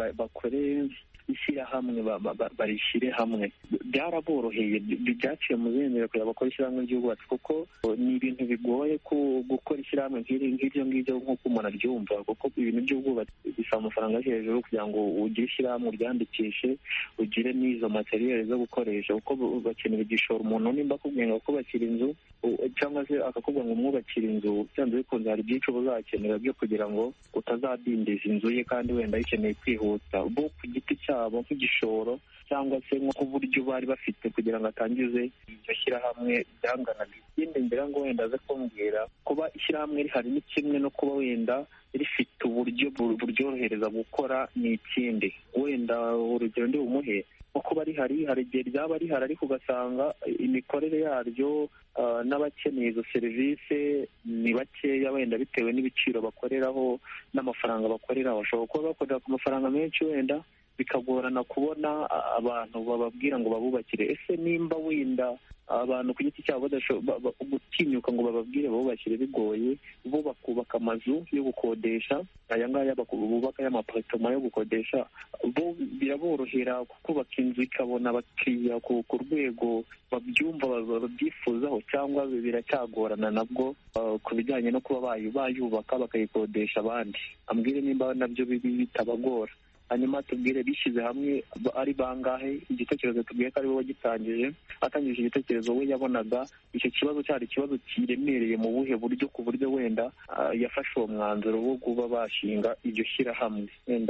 bakore ishyirahamwe barishire hamwe. Byaraboroheye, byaciye mu zindiro kugira bakora ishyirahamwe ry'ubwubatsi, kuko ni ibintu bigoye gukora ishyirahamwe nk'iryo ngiryo nk'uko umuntu aryumva, kuko ibintu by'ubwubatsi bisaba amafaranga yo hejuru kugira ngo ugire ishyirahamwe uryandikishe, ugire n'izo materiyeri zo gukoresha, kuko bakenera igishoro. Umuntu nimba akubwiye ngo kubakira inzu cyangwa se akakubwira ngo umwubakire inzu, byanze bikunze hari byinshi uzakenera byo kugira ngo utazadindiza inzu ye kandi wenda yikeneye kwihuta. Bo ku giti cyabo nk'igishoro cyangwa se nk'uburyo bari bafite kugira ngo atangize iryo shyirahamwe byanganaga. Ikindi ngira ngo wenda aze kumbwira kuba ishyirahamwe rihari ni kimwe no kuba wenda rifite uburyo buryorohereza gukora ni ikindi. Wenda urugero ndi bumuhe nko kuba rihari, hari igihe ryaba rihari ariko ugasanga imikorere yaryo n'abakeneye izo serivisi ni bakeya, wenda bitewe n'ibiciro bakoreraho n'amafaranga bakoreraho. Bashobora kuba bakorera ku mafaranga menshi, wenda bikagorana kubona abantu bababwira ngo babubakire. Ese nimba wenda abantu ku giti cyabo gutinyuka ngo bababwire babubakire bigoye, bo bakubaka amazu yo gukodesha, aya ngaya bubaka y'amaparitoma yo gukodesha, bo biraborohera kubaka inzu ikabona abakiriya ku rwego babyumva babyifuzaho, cyangwa biracyagorana nabwo ku bijyanye no kuba bayubaka bakayikodesha abandi? Ambwire nimba nabyo bitabagora. Hanyuma tubwire bishyize hamwe ari bangahe? Igitekerezo tubwiye ko ari wowe atangije igitekerezo, we yabonaga icyo kibazo cyari ikibazo kiremereye mu buhe buryo, ku buryo wenda yafashe uwo mwanzuro wo kuba bashinga iryo shyirahamwe. Wenda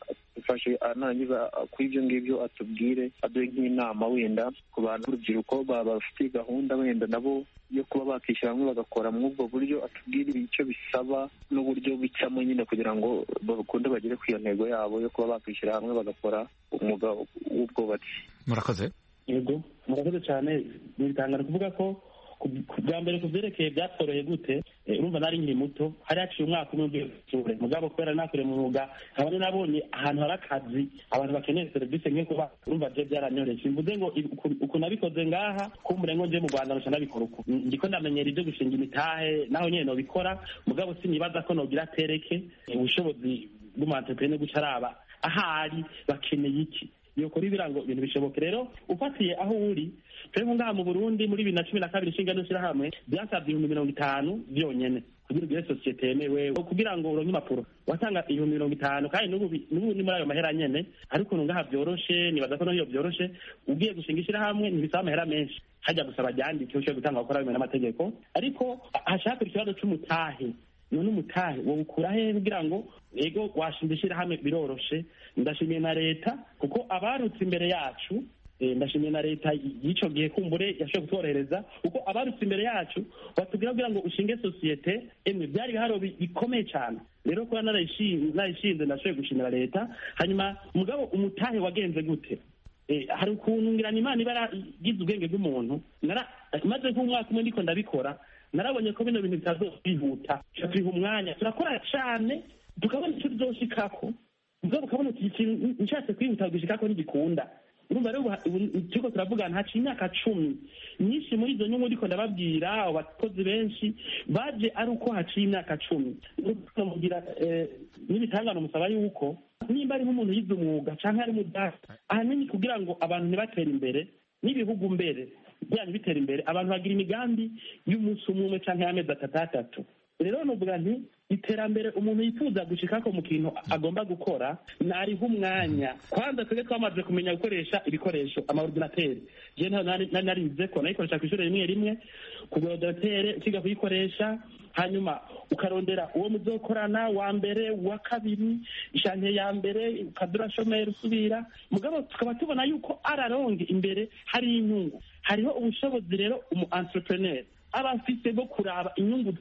arangiza kuri ibyo ngibyo atubwire, aduhe nk'inama wenda ku bantu b'urubyiruko bafite gahunda wenda nabo yo kuba bakishyira hamwe bagakora muri ubwo buryo. Atubwire icyo bisaba n'uburyo bicamo nyine kugira ngo bakunde bagere ku iyo ntego yabo yo kuba bakwishyira hamwe bagakora umwuga w'ubwubatsi. Murakoze. Yego, murakoze cyane. Nitangana kuvuga ko bwa mbere ku byerekeye byatoroheye gute, urumva nari nkiri muto, hari haciye umwaka umwe w'ishure mugabo kubera nakore mu mwuga nkaba nabonye ahantu hari akazi abantu bakeneye serivisi nk'iyo kuba, urumva byo byaranyoreje. Mvuze ngo uku nabikoze ngaha kumbure ngo nje mu Rwanda nca nabikora uku, ndiko ndamenyera ibyo gushinga imitahe naho nyene nobikora, mugabo sinibaza ko nogira tereke ubushobozi bw'umu-entrepreneur guca araba ahari bakeneye iki yokora ibirango ibintu bishoboke. Rero ufatiye aho uri, twebwe ngaha mu Burundi muri 2012 inshinga n'ishyirahamwe byasabye 50,000 byonyene kugira ugire sosiyete yemewe, kugira ngo uronke impapuro watanga 50,000, kandi n'ubu ni muri ayo mahera nyene. Ariko ngaha byoroshe, nibaza ko n'iyo byoroshe ugiye gushinga ishyirahamwe ntibisaba amahera menshi, hajya gusaba ryandike ushobora gutanga gukora bimwe n'amategeko. Ariko hashaka ikibazo c'umutahe, none umutahe wo ukura he kugira ngo ego washinga ishyirahamwe biroroshe. Ndashimiye na leta kuko abarutse imbere yacu, ndashimiye na leta y'icyo gihe kumbure yashoboye kutworohereza, kuko abarutse imbere yacu batubwira kugira ngo ushinge sosiyete byari ibiharo bikomeye cyane. Rero kuba narayishinze ndashoboye gushimira leta. Hanyuma mugabo umutahe wagenze gute? Hari ukuntu ngira Imana iba yaragize ubwenge bw'umuntu. Maze nk'umwaka umwe ndiko ndabikora, narabonye ko bino bintu bitazokwihuta, tuha umwanya turakora cyane tukabona icyo tuzoshikako, mugabo ukabona ikintu nshatse kwihuta gushikako ntigikunda. Urumva rero turiko turavugana haciye imyaka 10 nyinshi muri izo nyungu ndiko ndababwira abakozi benshi baje ari uko haciye imyaka 10. Mugira n'ibitangano musaba yuko nimba ari nk'umuntu yize umwuga canke ari mu data ahanini kugira ngo abantu ntibatere imbere n'ibihugu mbere byane bitera imbere, abantu bagira imigambi y'umunsi umwe canke y'amezi 3. Rero nuvuga nti iterambere umuntu yifuza gushikako mu kintu agomba gukora nariho umwanya. Kwanza twebwe twamaze kumenya gukoresha ibikoresho amaordinateri. Je narize ko nayikoresha ku ishuri rimwe ku ordinatere ukiga kuyikoresha, hanyuma ukarondera uwo muzokorana wa mbere wa kabiri, ishante ya mbere ukadura shomeri usubira. Mugabo tukaba tubona yuko araronge imbere hari inyungu, hariho ubushobozi. Rero umu-entrepreneur aba afite bwo kuraba inyungu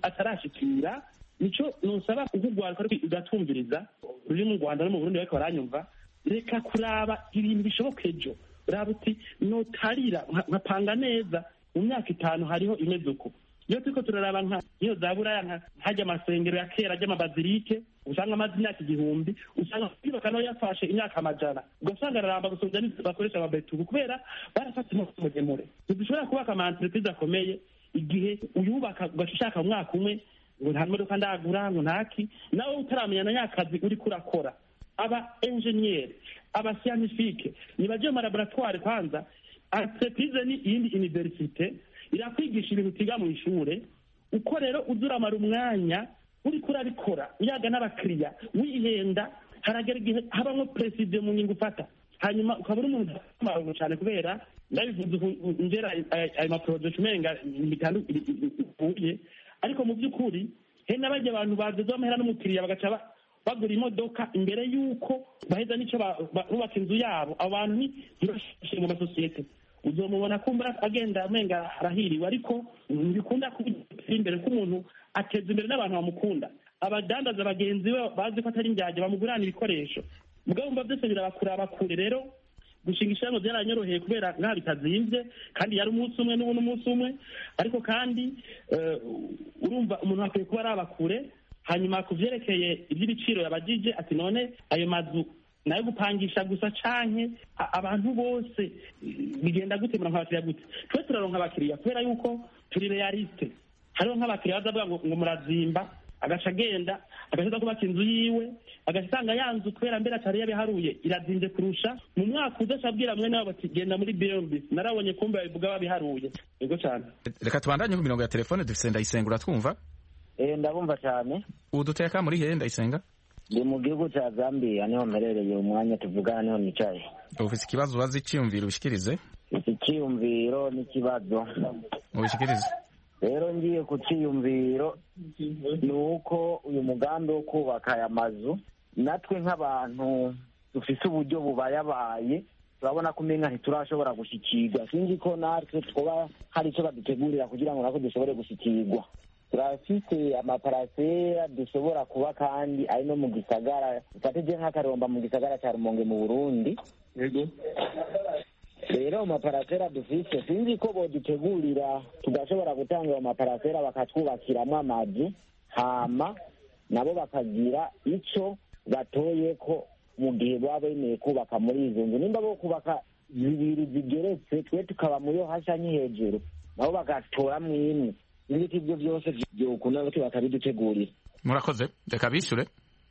atarashikira. Nico nusaba kugugwara ko ugatumviriza ruri mu Rwanda no mu Burundi bariko baranyumva, reka kuraba ibintu bishoboka ejo, raba uti notarira nkapanga neza mu myaka 5 hariho imeze uko. Iyo turiko turaraba iyo za Buraya hajya amasengero ya kera y'amabazilike usanga amazi imyaka 1000, usanga kwibaka nayo yafashe imyaka 100, ugasanga araramba gusonja bakoresha ababetubu kubera barafata umugemure. Ntidushobora kubaka ama-entreprise akomeye igihe uyubaka ugashaka umwaka umwe ngo nta modoka ndagura ngo ntaki, nawe utaramenya na nyakazi uri kurakora. Aba engineer, aba scientifique nibaje mu laboratoire kwanza. Entreprise ni iyindi universite irakwigisha ibintu utiga mu ishure, uko rero uzuramara umwanya uri kurabikora uyaga n'abakiriya wihenda, haragera igihe habamwo president mu nyingu ufata, hanyuma ukabura umuntu akamaro cyane kubera ndabivuze ngera ayo maproject menga bitandukanye, ariko mu by'ukuri he n'abajya abantu badoze amahera n'umukiriya bagaca bagura imodoka imbere y'uko baheza n'icyo bubaka inzu yabo. Abantu ni ntibashimye mu masosiyete, uzomubona kumbura agenda amenga arahiriwe, ariko ntibikunda kuba imbere k'umuntu ateza imbere n'abantu bamukunda. Abadandaza bagenzi be bazi ko atari indyarya bamugurana ibikoresho, mugabo mba byose birabakuraba kure. Rero gushinga ishyirahamwe byaranyoroheye kubera nkaho bitazimvye, kandi yari umunsi umwe n'ubu n'umunsi umwe, ariko kandi urumva umuntu akwiye kuba araba kure. Hanyuma ku vyerekeye iby'ibiciro yabajije ati none ayo mazu nayo gupangisha gusa canke abantu bose bigenda gute, murakiriya gute? Twe turaronka abakiriya kubera yuko turi realiste. Hariho nk'abakiriya bazavuga ngo murazimba, agaca agenda agashaka kubaka inzu yiwe, agasanga yanzu kubera mbere atari yabiharuye irazinze kurusha. Mu mwaka udashabwira mwene wabo ati genda muri BMB, narabonye kumbe babivuga babiharuye. Yego cyane. Reka tubandanye ku mirongo ya telefone dufise Ndayisenga, uratwumva? Ndabumva cyane. Uduteka muri he Ndayisenga? Ndi mu gihugu cya Zambia, niho mperereye umwanya tuvugana, niho nicaye. Ufise ikibazo wazi iciyumviro ushikirize? Icyiyumviro n'ikibazo ubishikirize. Rero ngiye ku cyiyumviro ni uko uyu mugambi wo kubaka aya mazu, natwe nk'abantu dufise uburyo bubayabaye turabona ko umenga ntiturashobora gushikirwa. Sinzi ko natwe twoba hari icyo badutegurira kugira ngo nako dushobore gushikirwa. Turafite amaparasera dushobora kuba kandi ari no mu gisagara, ufatije nk'akaromba mu gisagara cya Rumonge mu Burundi. Yego. Rero amaparasera dufite sinzi ko bodutegurira tugashobora gutanga ayo maparasera bakatwubakiramo amazu, hama nabo bakagira icyo batoye ko mu gihe baba bemeye kubaka muri izo nzu. Nimba bo kubaka zibiri zigeretse, twe tukaba muri yo hasi hejuru, nabo bagatoramo imwe. Ibiti ibyo byose byokunda ko bakabidutegurira. Murakoze, reka bishure.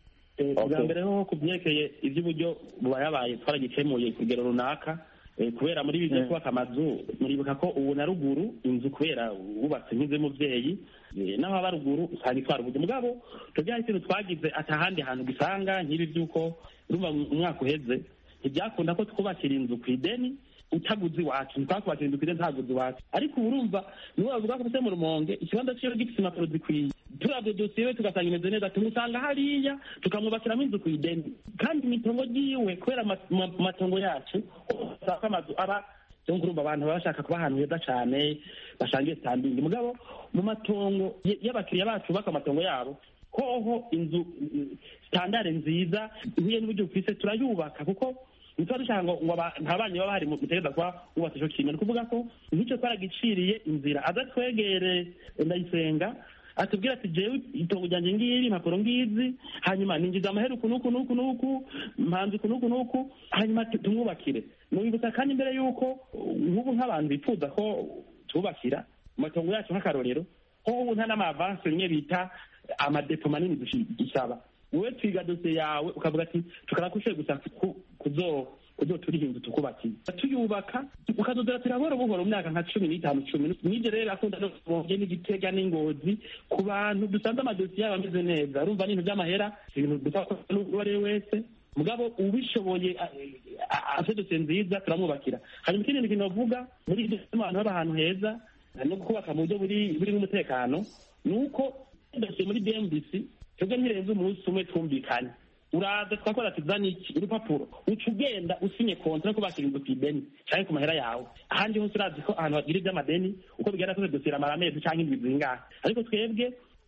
Bwa mbere ho kubyekeye iby'uburyo bubayabaye twaragikemuye ku rugero runaka, kubera muri bize kubaka amazu muribuka ko ubu na ruguru inzu kubera wubatse nk'ize muvyeyi naho aba ruguru usanga itwara uburyo. Mugabo tujya ikintu twagize atahandi hantu gisanga nk'ibi by'uko urumva umwaka uheze ntibyakunda ko twubakira inzu ku ideni utaguzi wacu, ntitwakubakira inzu ku ideni ntaguzi wacu. Ariko ubu urumva niwe bavuga ko ufite mu Rumonge ikibanza ciwe gifite impapuro zikwiye, turabyo dosiye tugasanga imeze neza, tumusanga hariya tukamwubakiramo inzu ku ideni, kandi imitongo ryiwe kubera matongo yacu usanga amazu aba cyangwa urumva abantu baba bashaka kuba ahantu heza cyane bashangiye standing. Mugabo mu matongo y'abakiriya bacu baka amatongo yabo hoho inzu standard nziza nk'iyo n'uburyo bwise turayubaka, kuko ntitwa dushaka ngo nta banyi baba hari mutegeza kuba wubatse ico kintu. Ni kuvuga ko nk'icyo twaragiciriye inzira aza twegere Ndayisenga atubwira ati jewe itongo ryanje ngiri impapuro ngizi, hanyuma ninjiza amahera uku nuku nuku nuku mpanze uku nuku nuku, hanyuma tumwubakire. Mwibutsa kandi imbere yuko nk'ubu nk'abantu bifuza ko tubakira amatongo yacu nk'akarorero, ho ubu nta n'amavanse rimwe bita amadepo manini dusaba. Wowe twiga dosiye yawe ukavuga ati tukarakushe gusa kuzoturiha inzu tukubakiye, tuyubaka ukazodora turabora buhoro mu myaka nka 15 nije rero akunda no kubonye n'Igitega n'Ingozi ku bantu dusanze amadosiye yabo ameze neza. Urumva n'ibintu by'amahera ibintu dufaka n'uwari wese, mugabo ubishoboye afite dosiye nziza turamwubakira. Hanyuma ikindi kintu bavuga muri ibyo abantu baba ahantu heza no kubaka mu buryo buri n'umutekano, nuko dosiye muri BMBC twebwe ntirenze umunsi umwe twumvikanye, uraza twakora tuzana iki urupapuro uca ugenda usinye kontra ko bakira inzu ku ideni cyangwa ku mahera yawe. Ahandi hose urazi ko ahantu bagira iby'amadeni uko bigaragara ko dosiye amara amezi cyangwa indwi zingahe, ariko twebwe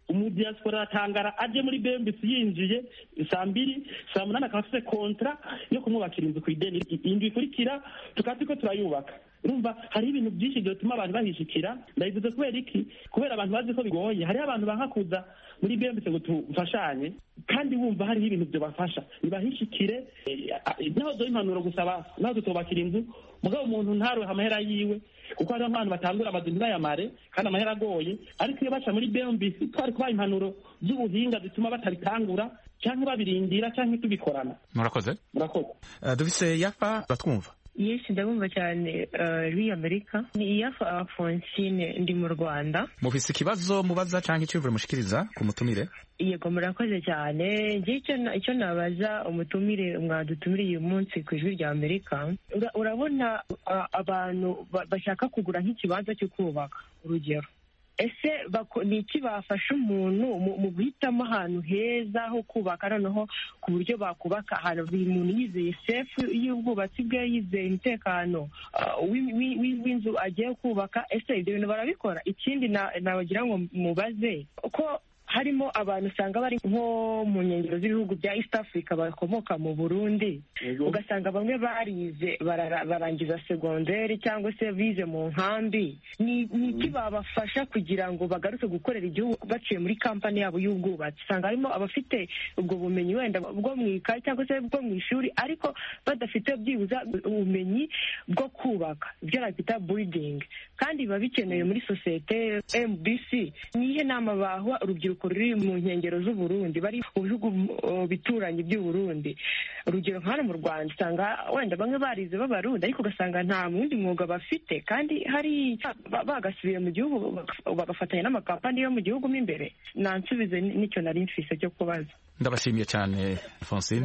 umudiaspora atangara aje muri BMBC yinjiye saa 2 saa 8 akaba afite kontra yo kumwubakira inzu ku ideni indwi ikurikira tukaba ko turayubaka. Urumva hari ibintu byinshi byatuma abantu bahishikira. Ndabivuze kubera iki? Kubera abantu bazi ko bigoye. Hari abantu bankakuza muri BMBC ngo tufashanye kandi wumva hari ibintu byo bafasha nibahishikire naho zo impanuro gusaba naho tutubakira inzu mugabo umuntu ntarwe amahera yiwe kuko hari abantu batangura amazu ntibayamare kandi amahera agoye, ariko iyo baca muri BMBC twari kubaha impanuro z'ubuhinga zituma batabitangura cyangwa babirindira cyangwa tubikorana. Murakoze. Dufise Yafa batwumva. Yes, ndabumva cyane Amerika ni Yafa Alphonsine ndi mu Rwanda. Mufise ikibazo mubaza cyangwa icyo mushikiriza ku mutumire? Yego murakoze cyane. Ngiye icyo nabaza umutumire mwadutumiriye uyu munsi ku ijwi rya Amerika. Urabona abantu bashaka kugura nk'ikibanza cyo kubaka urugero. Ese ni iki bafasha umuntu mu guhitamo ahantu heza ho kubaka noneho ku buryo bakubaka ahantu buri muntu yizeye sefu y'ubwubatsi bwe, yizeye umutekano w'inzu agiye kubaka? Ese ibyo bintu barabikora? Ikindi nabagira ngo mubaze ko harimo abantu usanga bari nko mu nkengero z'ibihugu bya East Africa bakomoka mu Burundi, ugasanga bamwe barize barangiza segonderi cyangwa se bize mu nkambi. Ni iki babafasha kugira ngo bagaruke gukorera igihugu baciye muri kampani yabo y'ubwubatsi? Usanga harimo abafite ubwo bumenyi wenda bwo mu ikayi cyangwa se bwo mu ishuri, ariko badafite byibuza ubumenyi bwo kubaka, ibyo nakwita building, kandi biba bikenewe muri sosiyete MBC. Nihe nama baha urubyiruko ruri mu nkengero z'u Burundi, bari mu bihugu bituranye by'u Burundi? Urugero nka hano mu Rwanda usanga wenda bamwe barize b'Abarundi ariko ugasanga nta wundi mwuga bafite, kandi hari bagasubiye mu gihugu bagafatanya n'amakampani yo mu gihugu mo imbere. Nansubize n'icyo nari mfise cyo kubaza. Ndabashimiye cyane Alphonsine.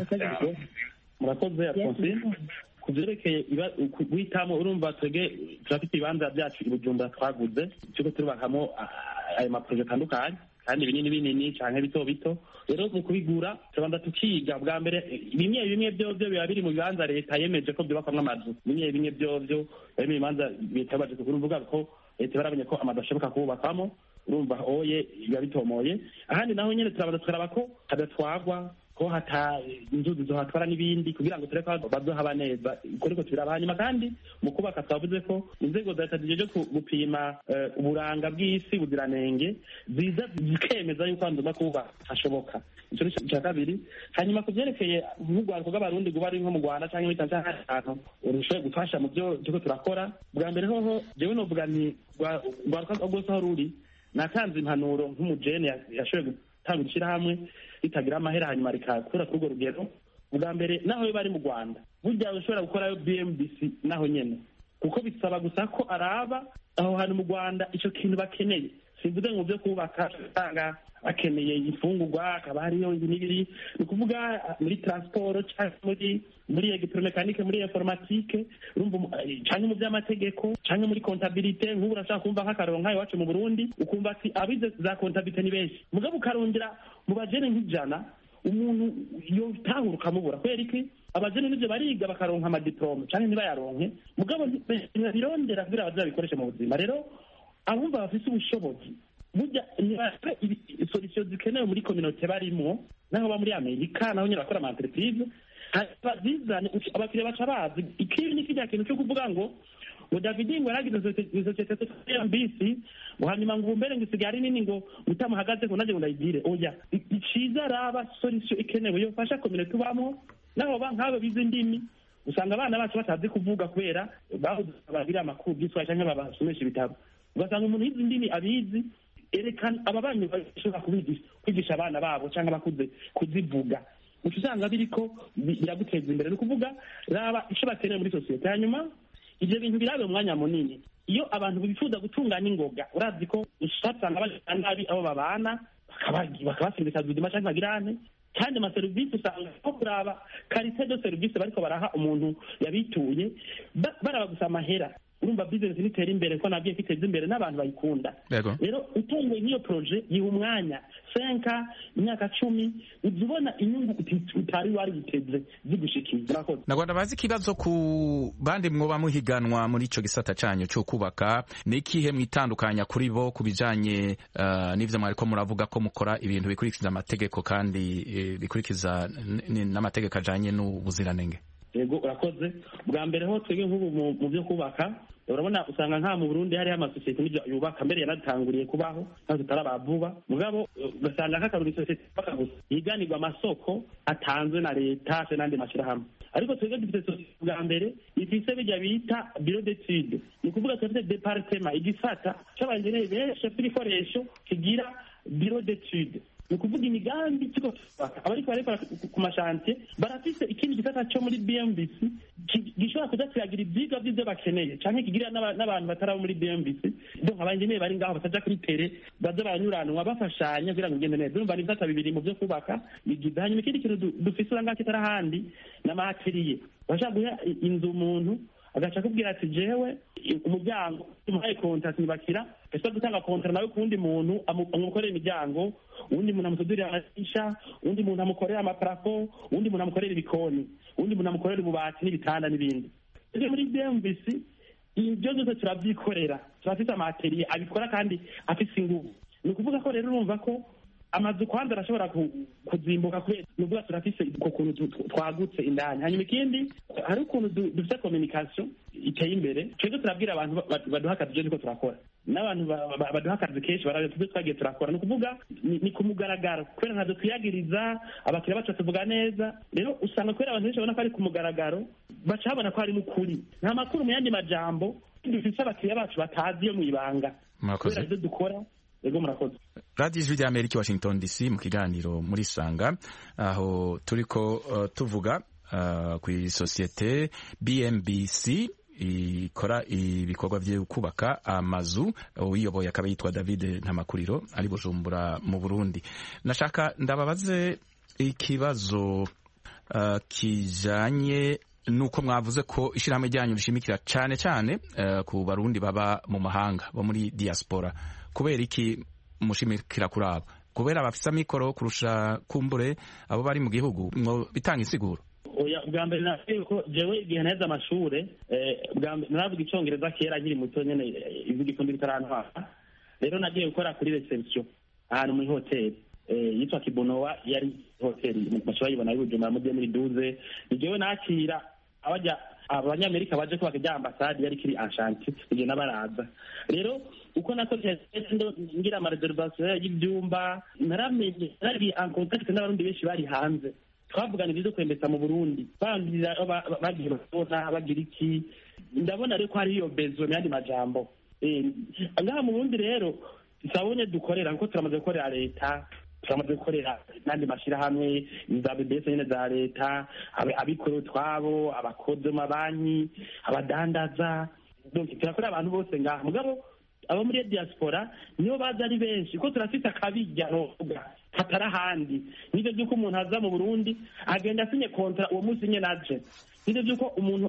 Murakoze Alphonsine. Kuvyerekeye guhitamo, urumva twege turafite ibibanza byacu i Bujumbura twaguze cyo turubakamo ayo maproje atandukanye kandi binini canke bito. Rero mu kubigura tubanza tukiga bwa mbere bimwe byovyo biba biri mu bibanza leta yemeje ko byubakwamwo amazu. Bimwe byovyo bari mu bibanza leta baje kuvuga ko leta baramenye ko amazu ashoboka kubakwamo. Urumva oye biba bitomoye. Ahandi naho nyene turabanza tukaraba ko hadatwagwa, ko hata inzuzi zohatwara n'ibindi kugira ngo tureke bazohaba neza. Uko niko tubiraba. Hanyuma kandi mu kubaka twavuze ko inzego za leta zijeje gupima uburanga bw'isi buziranenge ziza zikemeza yuko abantu bakubaka hashoboka. Icyo ni cya kabiri. Hanyuma kuvyerekeye nk'urwandiko rw'Abarundi guba ari nko mu Rwanda cyangwa muri Tanzania ahantu urushoboye gufasha mu byo turiko turakora. Bwa mbere hoho jewe novuga nti rwaruka rwose aho ruri natanze impanuro nk'umujene yashoboye gutanga ishyirahamwe ritagira amahera hanyuma rikakura kuri urwo rugero. Bwa mbere naho bari mu Rwanda burya ushobora gukorayo BMBC naho nyene, kuko bisaba gusa ko araba aho hantu mu Rwanda icyo kintu bakeneye. Simvuze ngo byo kubaka usanga bakeneye ifungurwa, akaba hariyo n'ibiri, ni ukuvuga muri transport cyangwa muri electromekanike, muri informatique, cyangwa mu by'amategeko cyangwa muri comptabilité. Nk'ubu urashaka kumva nk'akaroro nk'ayo wacu mu Burundi ukumva ati abize za comptabilité ni benshi, mugabo ukarondera mu bajene nk'ijana umuntu yotahura ukamubura. Kubera iki? Abajene n'ibyo bariga bakaronka amadiplome cyangwa ntibayaronke, mugabo birondera kugira bazabikoreshe mu buzima. Rero abumva bafise ubushobozi burya solution zikenewe muri communauté barimo, naho ba muri Amerika naho nyine bakora ama entreprise bazizane abakiriya baca bazi. Ikibi ni kijya kintu cyo kuvuga ngo David ngo yaragize societe MBC hanyuma ngo mbere ngo isigari nini ngo utamuhagaze ngo naje ngo ndayigire. Oya, iciza raba solution ikenewe yo fasha communauté bamo, naho nk'abo bize indimi usanga abana bacu batazi kuvuga kubera bagira amakuru byitwa cyangwa babasomesha ibitabo. Ugasanga umuntu yize indimi abizi, erekana ababanyi bashobora kwigisha abana babo cyangwa bakuze kuzivuga. Usanga biriko biraguteza imbere. Ni ukuvuga raba icyo bakeneye muri sosiyete. Hanyuma ibyo bintu birabe umwanya munini. Iyo abantu bifuza gutunganya ingoga, urazi ko usanga bajana nabi abo babana bakabasindika ubuzima cyangwa bagirane, kandi amaserivisi usanga ko kuraba karite de service bariko baraha umuntu yabituye baraba gusa amahera. urumva business nitera imbere ko nabwiye kwiteza imbere n'abantu bayikunda. Rero utunguye nk'iyo projet yiha umwanya 5 imyaka 10 uzubona inyungu utari wari witeze zigushikiza. Nagwanda bazi ikibazo ku bandi mwoba muhiganwa muri ico gisata canyu cyo kubaka ni ikihe mwitandukanya kuri bo kubijanye n'ivyo mwariko muravuga ko mukora ibintu bikurikiza amategeko kandi bikurikiza n'amategeko ajanye n'ubuziranenge? Yego urakoze. Bwa mbere ho twege nk'ubu mu byo kubaka urabona usanga nka mu Burundi hari amasosiyete n'ibyo yubaka mbere yanatanguriye kubaho kandi tutarabavuba mugabo ugasanga nk'akaruri sosiyete bakagusa yiganirwa amasoko atanzwe na leta se n'andi mashirahamwe. Ariko twege dufite sosiyete bwa mbere ifise bijya bita bureau d'études, ni kuvuga twese departement igisata c'abanjeneri benshi n'ibikoresho kigira bureau d'études, ni kuvuga imigambi tuko abariko barekora ku mashantiye barafise ikindi gisata cyo muri BMBC gishobora kudatiragira ibyiga by'ibyo bakeneye canke kigira n'abantu batarabo muri BMBC donc abanjeneri bari ngaho bataja kuri tere baza baranyuranwa bafashanya kugira ngo ngende neza. Urumva ni ibisata bibiri mu byo kubaka bigize. Hanyuma ikindi kintu dufise uranga kitara handi n'amateriye bashaka guha inzu umuntu agaca kubwira ati jewe umuryango umuhaye contract nibakira ese gutanga contract nawe kundi muntu amukorera imiryango, undi muntu amusudurira amashisha, undi muntu amukorera amaparafo, undi muntu amukorera ibikoni, undi muntu amukorera ububati n'ibitanda n'ibindi. Ese muri BMBC ibyo byose turabyikorera, turafite amateriye abikora kandi afite ingufu. Ni ukuvuga ko rero urumva ko amazu kwanza arashobora kuzimbuka kubera nubwo turafise uko kuntu twagutse indani. Hanyuma ikindi hari ukuntu dufite communication iteye imbere, twese turabwira abantu baduha akazi niko turakora, n'abantu baduha akazi kenshi barabyo twagiye turakora. Ni ukuvuga ni ku mugaragaro kubera ntabwo twiyagiriza abakiriya bacu tuvuga neza. Rero usanga kubera abantu benshi babona ko ari ku mugaragaro baca babona ko ari mukuri, nta makuru mu yandi majambo dufise abakiriya bacu batazi yo mwibanga kubera ibyo dukora. Ego murakoze. Radio Ijwi ry'Amerika Washington DC mu kiganiro muri Sanga aho turiko tuvuga ku isosiyete BMBC ikora ibikorwa byo kubaka amazu. Uyoboye akaba yitwa David Ntamakuriro ari Bujumbura mu Burundi. Nashaka ndababaze ikibazo kijanye nuko mwavuze ko ishirahamwe ryanyu rishimikira cyane ku barundi baba mu mahanga bo muri diaspora. Kubera iki mushimikira kuri abo? Kubera bafise amikoro kurusha kumbure abo bari mu gihugu? Bitanga insiguro. Oya, bwa mbere navuye ko jewe igihe naheze amashure bwa mbere naravuga icongereza kera nkiri muto nyene ivuga ikundi bitarantwara. Rero nagiye gukora kuri reception ahantu muri hoteli yitwa Kibonowa, yari hoteli bashobora yibona ari Bujumbura mu 2012. Nijewe nakira abajya abanyamerika baje kubaka rya ambasade yari kiri Enchanté igihe n'abaraza. Rero uko nakoze ngira amareservation y'ibyumba naramenye nari en contact n'abarundi benshi bari hanze, twavugana ibyo kwembetsa mu Burundi bangira bagira bona bagira iki. Ndabona rero ko hari iyo bezo n'andi majambo ngaha mu Burundi. Rero sabonye dukorera nko turamaze gukorera leta, turamaze gukorera n'andi mashirahamwe za BBS nyene za leta, abikorera twabo, abakozi mu banki, abadandaza. Donc turakorera abantu bose ngaha. Mugabo abo muri diaspora niyo baza ari benshi ko turafite akabijya novuga hatara handi. Nivyo byuko umuntu aza mu Burundi agenda asinye kontra uwo munsi nyene aje. Nivyo byuko umuntu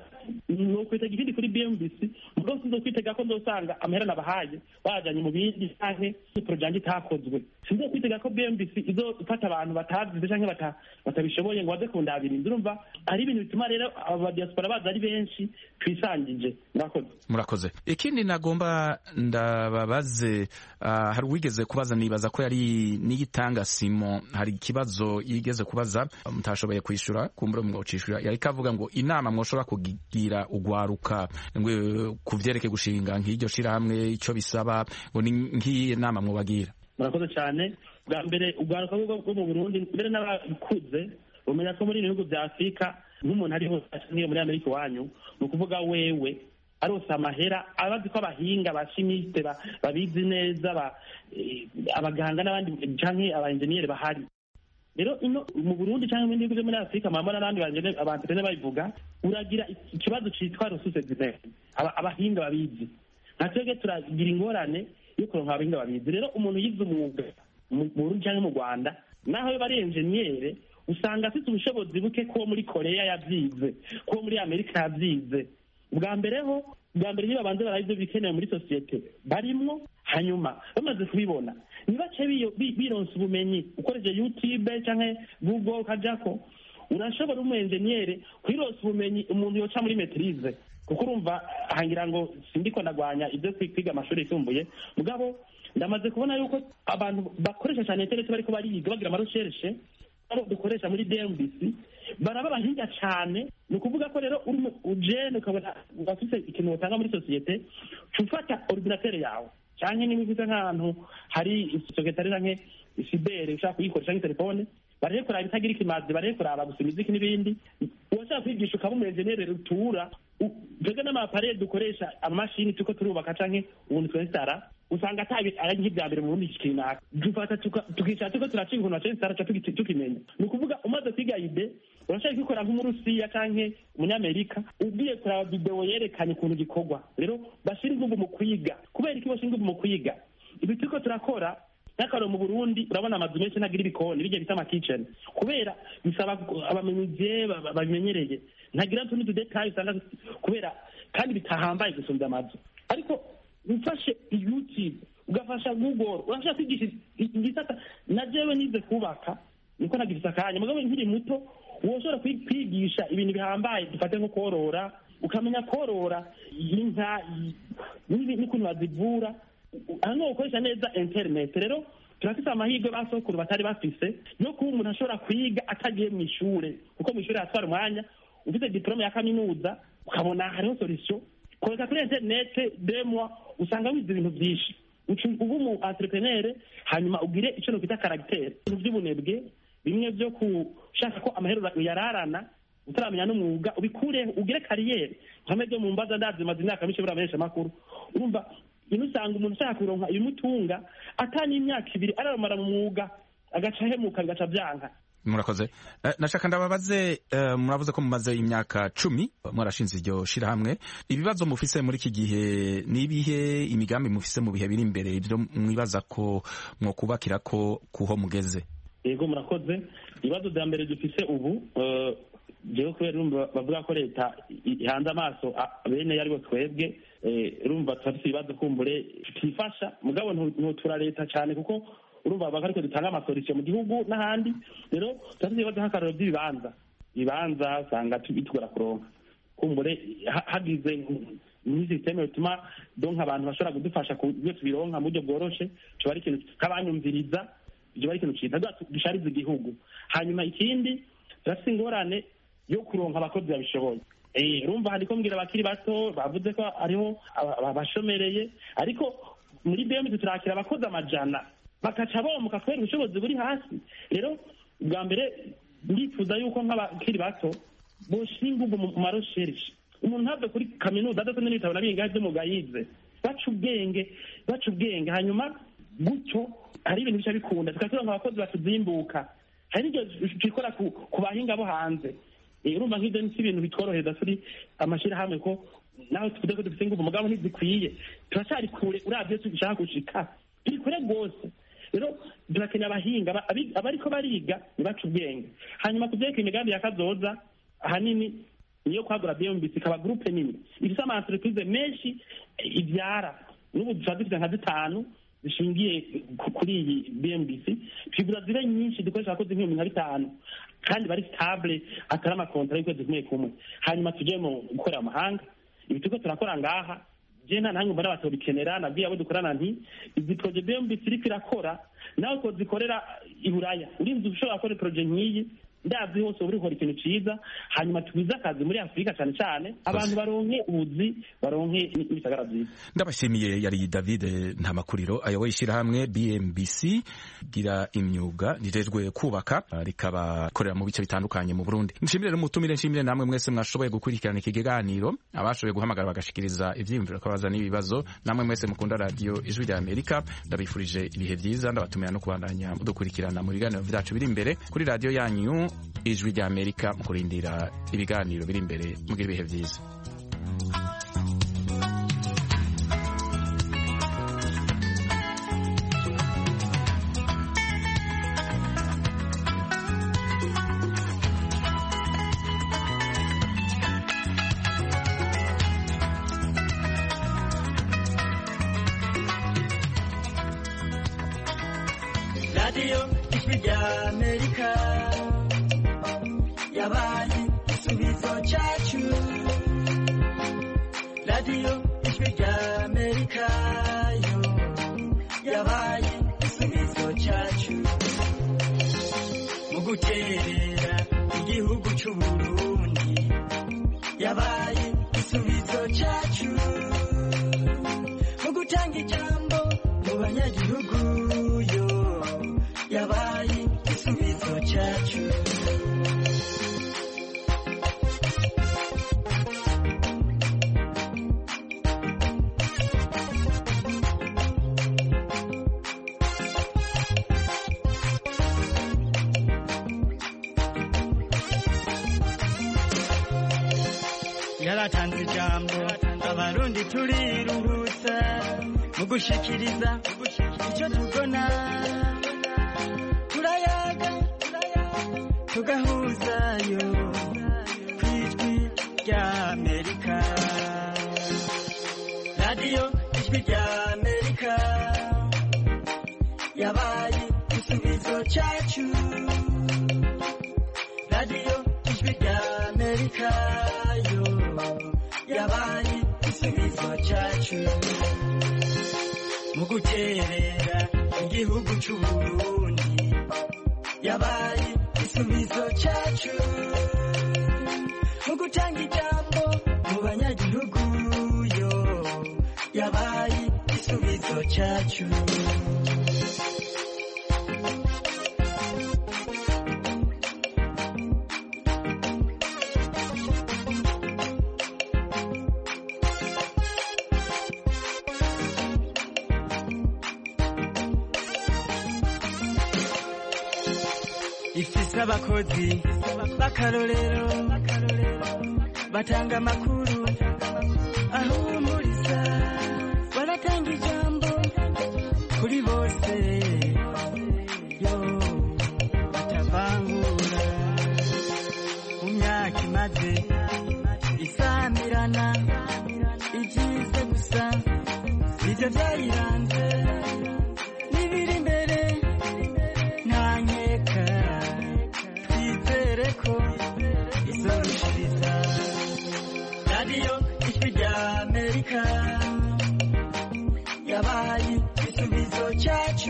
no kwitega ikindi kuri BMBC mugabo sinzo kwitega ko ndosanga amahera nabahaye bajanye mu bindi canke project itakozwe. Sinzo kwitega ko BMBC izo ufata abantu batazi canke batabishoboye ngo baze kundabira. Ndumva ari ibintu bituma rero aba diaspora baza ari benshi twisangije. Murakoze. Ikindi nagomba ndababaze hari wigeze kubaza, nibaza ko yari niyitanga Simon, hari ikibazo yigeze kubaza mutashoboye kwishura kumbura mwo cishura, yari kavuga ngo inama mwoshobora kugira ugwaruka kuvyerekeye gushinga nk'iryo shirahamwe ico bisaba ngo ngiye nama mwobagira. Murakoze cyane. Bwa mbere ugwaruka bwo mu Burundi mbere n'abakuze umenya ko muri ibihugu bya Afrika nk'umuntu ariho niyo muri Amerika wanyu no kuvuga wewe arose amahera abazi ko abahinga bashimiste babizi neza abaganga n'abandi canke abaengineer bahari. Rero ino mu Burundi canke mu bihugu byo muri Afrika mama n'abandi abantu tene babivuga uragira ikibazo citwa ressources humaines, abahinga babizi. Natwege turagira ingorane yo kuronka abahinga babizi. Rero umuntu yize umwuga mu Burundi canke mu Rwanda naho yo bari engineer usanga afite ubushobozi buke ko muri Korea yavyize, ko muri Amerika yavyize. bwa mbere niba banze barabe ibyo bikenewe muri sosiyete barimwo, hanyuma bamaze kubibona ntibace bironsa ubumenyi ukoresheje YouTube cyangwa Google ukajako. Urashobora umuenjeniyere kwironsa ubumenyi umuntu yoca muri maîtrise, kuko urumva hangira ngo sindiko ndagwanya ibyo kwiga amashuri yisumbuye, mugabo ndamaze kubona yuko abantu bakoresha cyane internet bariko bariga bagira amarecherche abo dukoresha muri DMBC baraba bahinga cyane. Ni ukuvuga ko rero ujene ukabona ufite ikintu utanga muri sosiyete, ufata ordinateur yawe cyane n'imivuze nk'ahantu hari secretary canke cyber ushaka kuyikoresha nk'telefone, barekora ibitagira ikimazi, barekora gusa imiziki n'ibindi. Uwashaka kwigisha ukaba umuenjeniyere rutura twebwe n'amapareye dukoresha amamashini tuko turubaka canke ubundi twensitara, usanga atabi ari nk'ibya mbere mu bundi kinaka dufata tukicara tuko turacinga ukuntu twensitara tukimenya. Ni ukuvuga umaze kwiga ide urashaka gukora nk'umurusiya canke umunyamerika ugiye kuraba video yerekanye ukuntu gikorwa, rero bashira ingufu mu kwiga. Kubera iki bashira ingufu mu kwiga? Ibi tuko turakora n'akaro mu Burundi urabona amazu menshi ntagira ibikoni bijye bita kitchen, kubera bisaba abamenyije babimenyereye, ntagira tuntu details usanga kubera kandi bitahambaye gusumba amazu. Ariko ufashe YouTube ugafasha Google urashaka kwigisha igisata, na jewe nize kubaka niko nagize akanya, mugabo nkiri muto woshobora kwigisha ibintu bihambaye, dufate nko korora, ukamenya korora inka n'ukuntu bazivura, hano ukoresha neza internet. Rero turafite amahirwe basokuru batari bafise yo kuba umuntu ashobora kwiga atagiye mu ishure, kuko mu ishure hatwara umwanya. Ufite diplome ya kaminuza ukabona hariho solution, koreka kuri internet demwa usanga wize ibintu byinshi, uba umu entrepreneur hanyuma ugire icyo no kwita caractère, ibintu by'ubunebwe bimwe byo kushaka ko amahero yararana utaramenya n'umwuga ubikure ugire kariyeri nkame byo mu mbaza ndazi maze imyaka myinshi buramenyesha makuru. Urumva usanga umuntu ushaka kuronka ibimutunga atani imyaka 2 araramara mu mwuga agaca hemuka bigaca byanka. Murakoze. Nashaka ndababaze, muravuze ko mumaze imyaka 10 mwarashinze iryo shirahamwe. Ibibazo mufise muri iki gihe nibihe, imigambi mufise mu bihe biri imbere, ibyo mwibaza ko mwokubakira ko kuho mugeze? Yego murakoze. Ibibazo bya mbere dufise ubu jewe kubera bavuga ko leta ihanze amaso bene yaribo twebwe, urumva twafise ibibazo kumbure twifasha, mugabo ntutura leta cyane kuko urumva bavuga ko dutanga amasolution mu gihugu n'ahandi. Rero twafise ibibazo nk'akararo by'ibibanza usanga bitugora kuronka, kumbure hagize ni system ituma donc abantu bashobora kudufasha kubyo tubironka mu buryo bworoshe, cyo bari ikintu kabanyumviriza, ibyo bari ikintu cyiza dushariza igihugu. Hanyuma ikindi turafise ingorane yo kuronka abakozi babishoboye. Urumva hariko mbwira abakiri bato bavuze ko ariho abashomereye, ariko muri BM turakira abakozi amajana bakaca bomuka kubera ubushobozi buri hasi. Rero bwa mbere ndifuza yuko nk'abakiri bato boshinga ubu mu marecherche, umuntu ntabwo kuri kaminuza adasomye n'ibitabo nabinga byo mugayize baca ubwenge hanyuma gutyo hari ibintu bica bikunda tukatura abakozi batuzimbuka. Hari n'ibyo twikora ku bahinga bo hanze. Urumva nk'ibyo ni ibintu bitworohereza turi amashirahamwe ko naho tuvuze ko dufite ingufu mugabo ntizikwiye, turacyari kure uravye tugishaka gushika, turi kure rwose. Rero turakeneye abahinga abariko bariga nibaca ubwenge. Hanyuma kuvyeka imigambi ya kazoza ahanini niyo kwagura BMBC ikaba groupe nini ifite ama entreprise menshi ibyara. N'ubu dufite nka 5 zishingiye kuri iyi BMBC, twigura zibe nyinshi dukoresha abakozi nk'ibihumbi 5 kandi bari stable atari amakontra y'ukwezi kumwe. Hanyuma tujye mu gukora amahanga, ibi tuko turakora ngaha je nta nange mbona batobikenera. Nabwiye abo dukorana nti izi project BMBC iriko irakora nawe ko zikorera i Buraya, urinzi ushobora gukora project nk'iyi ndazi hose uri hora ikintu ciza, hanyuma twiza akazi muri Afrika cyane cyane abantu baronke ubuzi baronke n'ibisagara byiza. Ndabashimiye. Yari David Ntamakuriro ayoboye ishyirahamwe BMBC gira imyuga rijejwe kubaka rikaba korera mu bice bitandukanye mu Burundi. Nshimire mutumire, nshimire namwe mwese mwashoboye gukurikirana iki kiganiro, abashoboye guhamagara bagashikiriza ivyiyumviro kabaza n'ibibazo. Namwe mwese mukunda radio Ijwi rya Amerika ndabifurije ibihe byiza, ndabatumira no kubandanya mudukurikirana mu biganiro byacu biri imbere kuri radio yanyu Ijwi rya Amerika mu kurindira ibiganiro biri imbere. Mugira ibihe byiza. radiyo ijwi rya amerika yabaye igisubizo cyacu radiyo ijwi rya amerika yo yabaye igisubizo cyacu mu guterera igihugu cy'uburundi yabaye igisubizo cyacu mu gutanga ijambo mu banyagihugu yo yabaye igisubizo cyacu yaratanze ijambo abarundi turiruhutsa mu gushikiriza icyo tubona turayaga tugahuzayo ku ijwi rya amerika radiyo ijwi rya amerika yabaye igisubizo cyacu radiyo ijwi rya amerika yo yabaye igisubizo cyacu mu guterera igihugu cy'uburundi yabaye igisubizo cyacu mu gutanga ijambo mu banyagihugu yo yabaye igisubizo cyacu ifise abakozi b'akarorero batanga amakuru ahumuriza baratanga ijambo kuri bose yo batavangura mu myaka imaze isamirana igize gusa ibyo byayiranze n'ibiri imbere nta nkeka twizere ko izorushiriza radiyo ijwi rya amerika yabaye igisubizo cyacu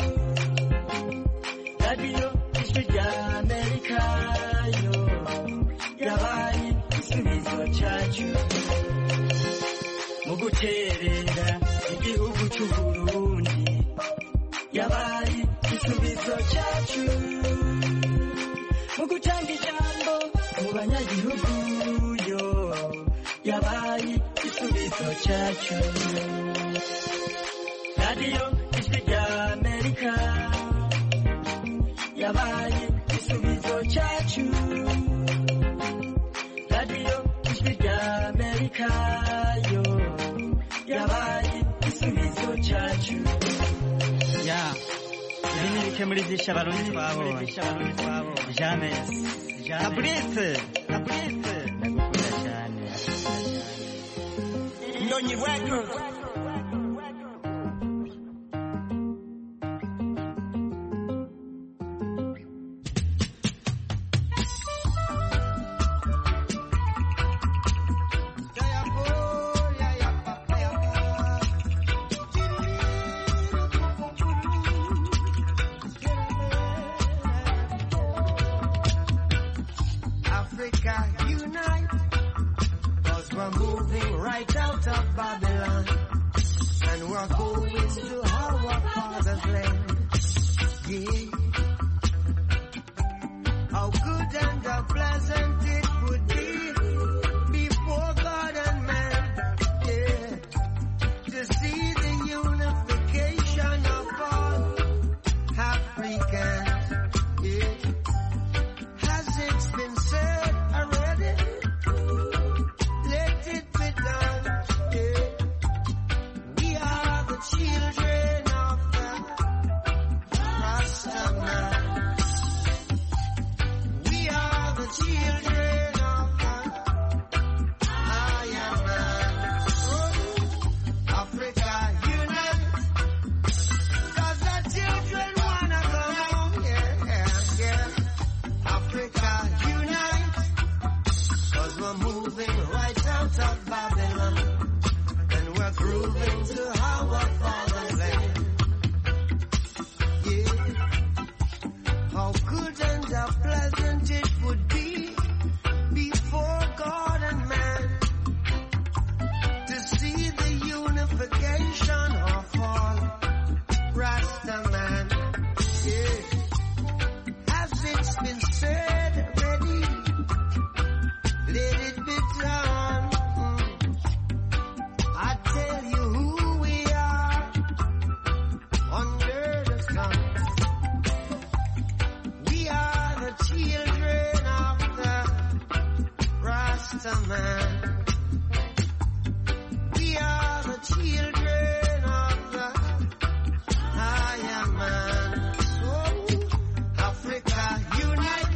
radiyo ijwi rya amerika yo yabaye igisubizo cyacu mu guterera igihugu cy'uburundi yabaye igisubizo cyacu mu gutanga ijambo mu banyagihugu yo yabaye igisubizo cyacu radiyo ijwi rya amerika yabaye igisubizo cyacu radiyo ijwi rya amerika yo yabaye igisubizo cyacu ya ibi ni bike muri byinshi abarundi twabonye james abrise ndagukunda cyane ndonyi records Let it be done. Yeah. We are the children. to our fatherland. Yeah. How good and how pleasant it would be before God and man to see the unification of all Rasta man. Yeah. As it's been said already, let it be done. I tell you who we are under the sun. We are the children of the Rasta man. We are the children of the higher man. So Africa unite.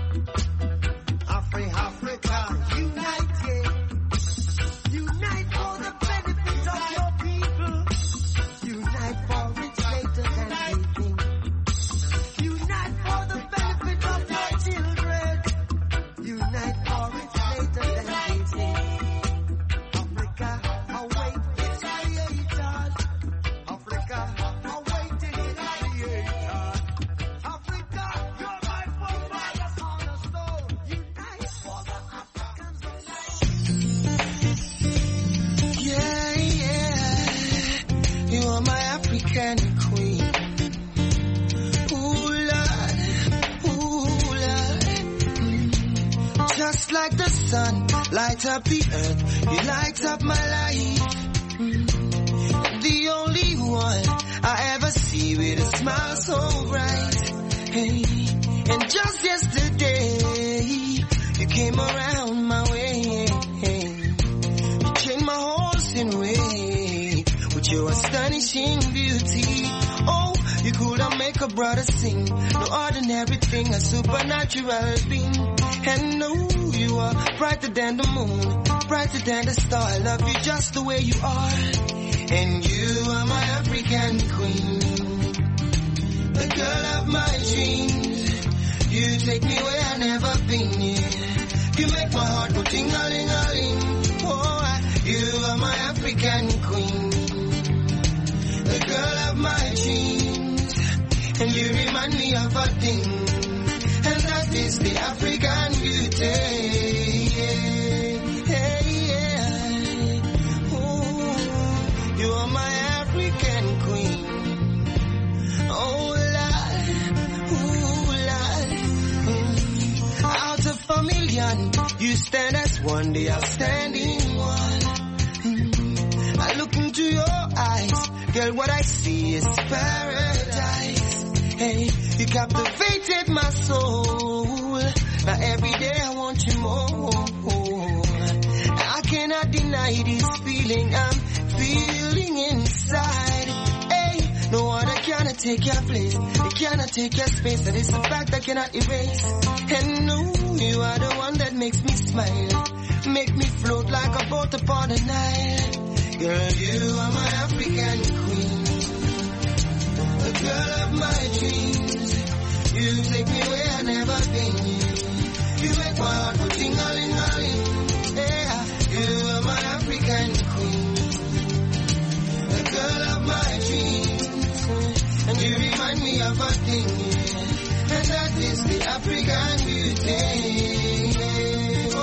Africa unite, yeah. Unite for the benefit of your people. Unite for its later than they think. Unite for the benefit of your children. Unite for its later than they think. Africa, await its creators. Africa, awaiting its creators. Africa, you're my forefathers on the stone. Unite for the Africans unite. Yeah, yeah. You are my African queen. Ooh, Lord. Ooh, Lord. Just like the sun, light up the earth. You light up my life. The only one I ever see with a smile so bright. Hey. And just yesterday, you came around my way. You changed my horse in way with your astonishing beauty. Oh, you could have make a brother sing. No ordinary thing, a supernatural being. And no, you are brighter than the moon, brighter than the star. I love you just the way you are. And you are my African queen, the girl of my dreams. You take me where I've never been, yeah. You make my heart go ting-a-ling-a-ling. Oh, you are my African queen, the girl of my dreams. And you remind me of a thing, and that is the African beauty. Yeah, yeah. Oh, you are my African queen. Oh, Lord. Oh, Lord. Out of a million, you stand as one, the outstanding one. I look into your eyes, girl, what I see is paradise. Hey, you captivated my soul. Now every day I want you more. I cannot deny this feeling I'm feeling inside. Hey, no other cannot take your place. They cannot take your space. That is a fact I cannot erase. And no, you are the one that makes me smile, make me float like a boat upon the Nile. Girl, you are my African queen, the girl of my dreams. You take me where I've never been. You make my heart go ting-a-ling-a-ling. Yeah, you are my African queen, the girl of my dreams. And you remind me of a thing, yeah. And that is the African beauty. Oh,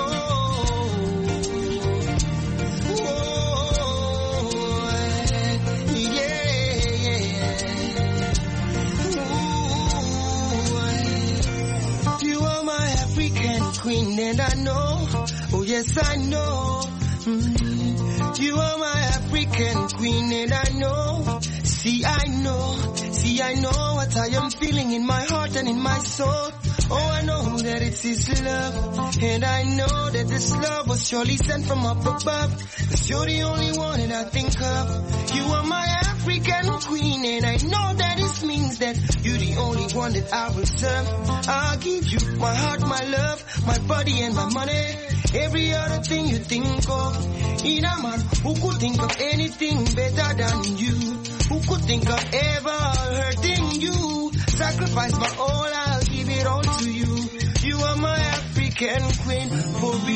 queen, and I know, oh yes I know, you are my African queen, and I know, see I know what I am feeling in my heart and in my soul. Oh, I know that it's His love, and I know that this love was surely sent from up above, 'cause you're the only one that I think of. You are my African queen, and I know that it means that you're the only one that I will serve. I'll give you my heart, my love, my body and my money, every other thing you think of. In a man who could think of anything better than you, who could think of ever hurting you. Sacrifice my all, I'll give it all to you. You are my African queen, for real.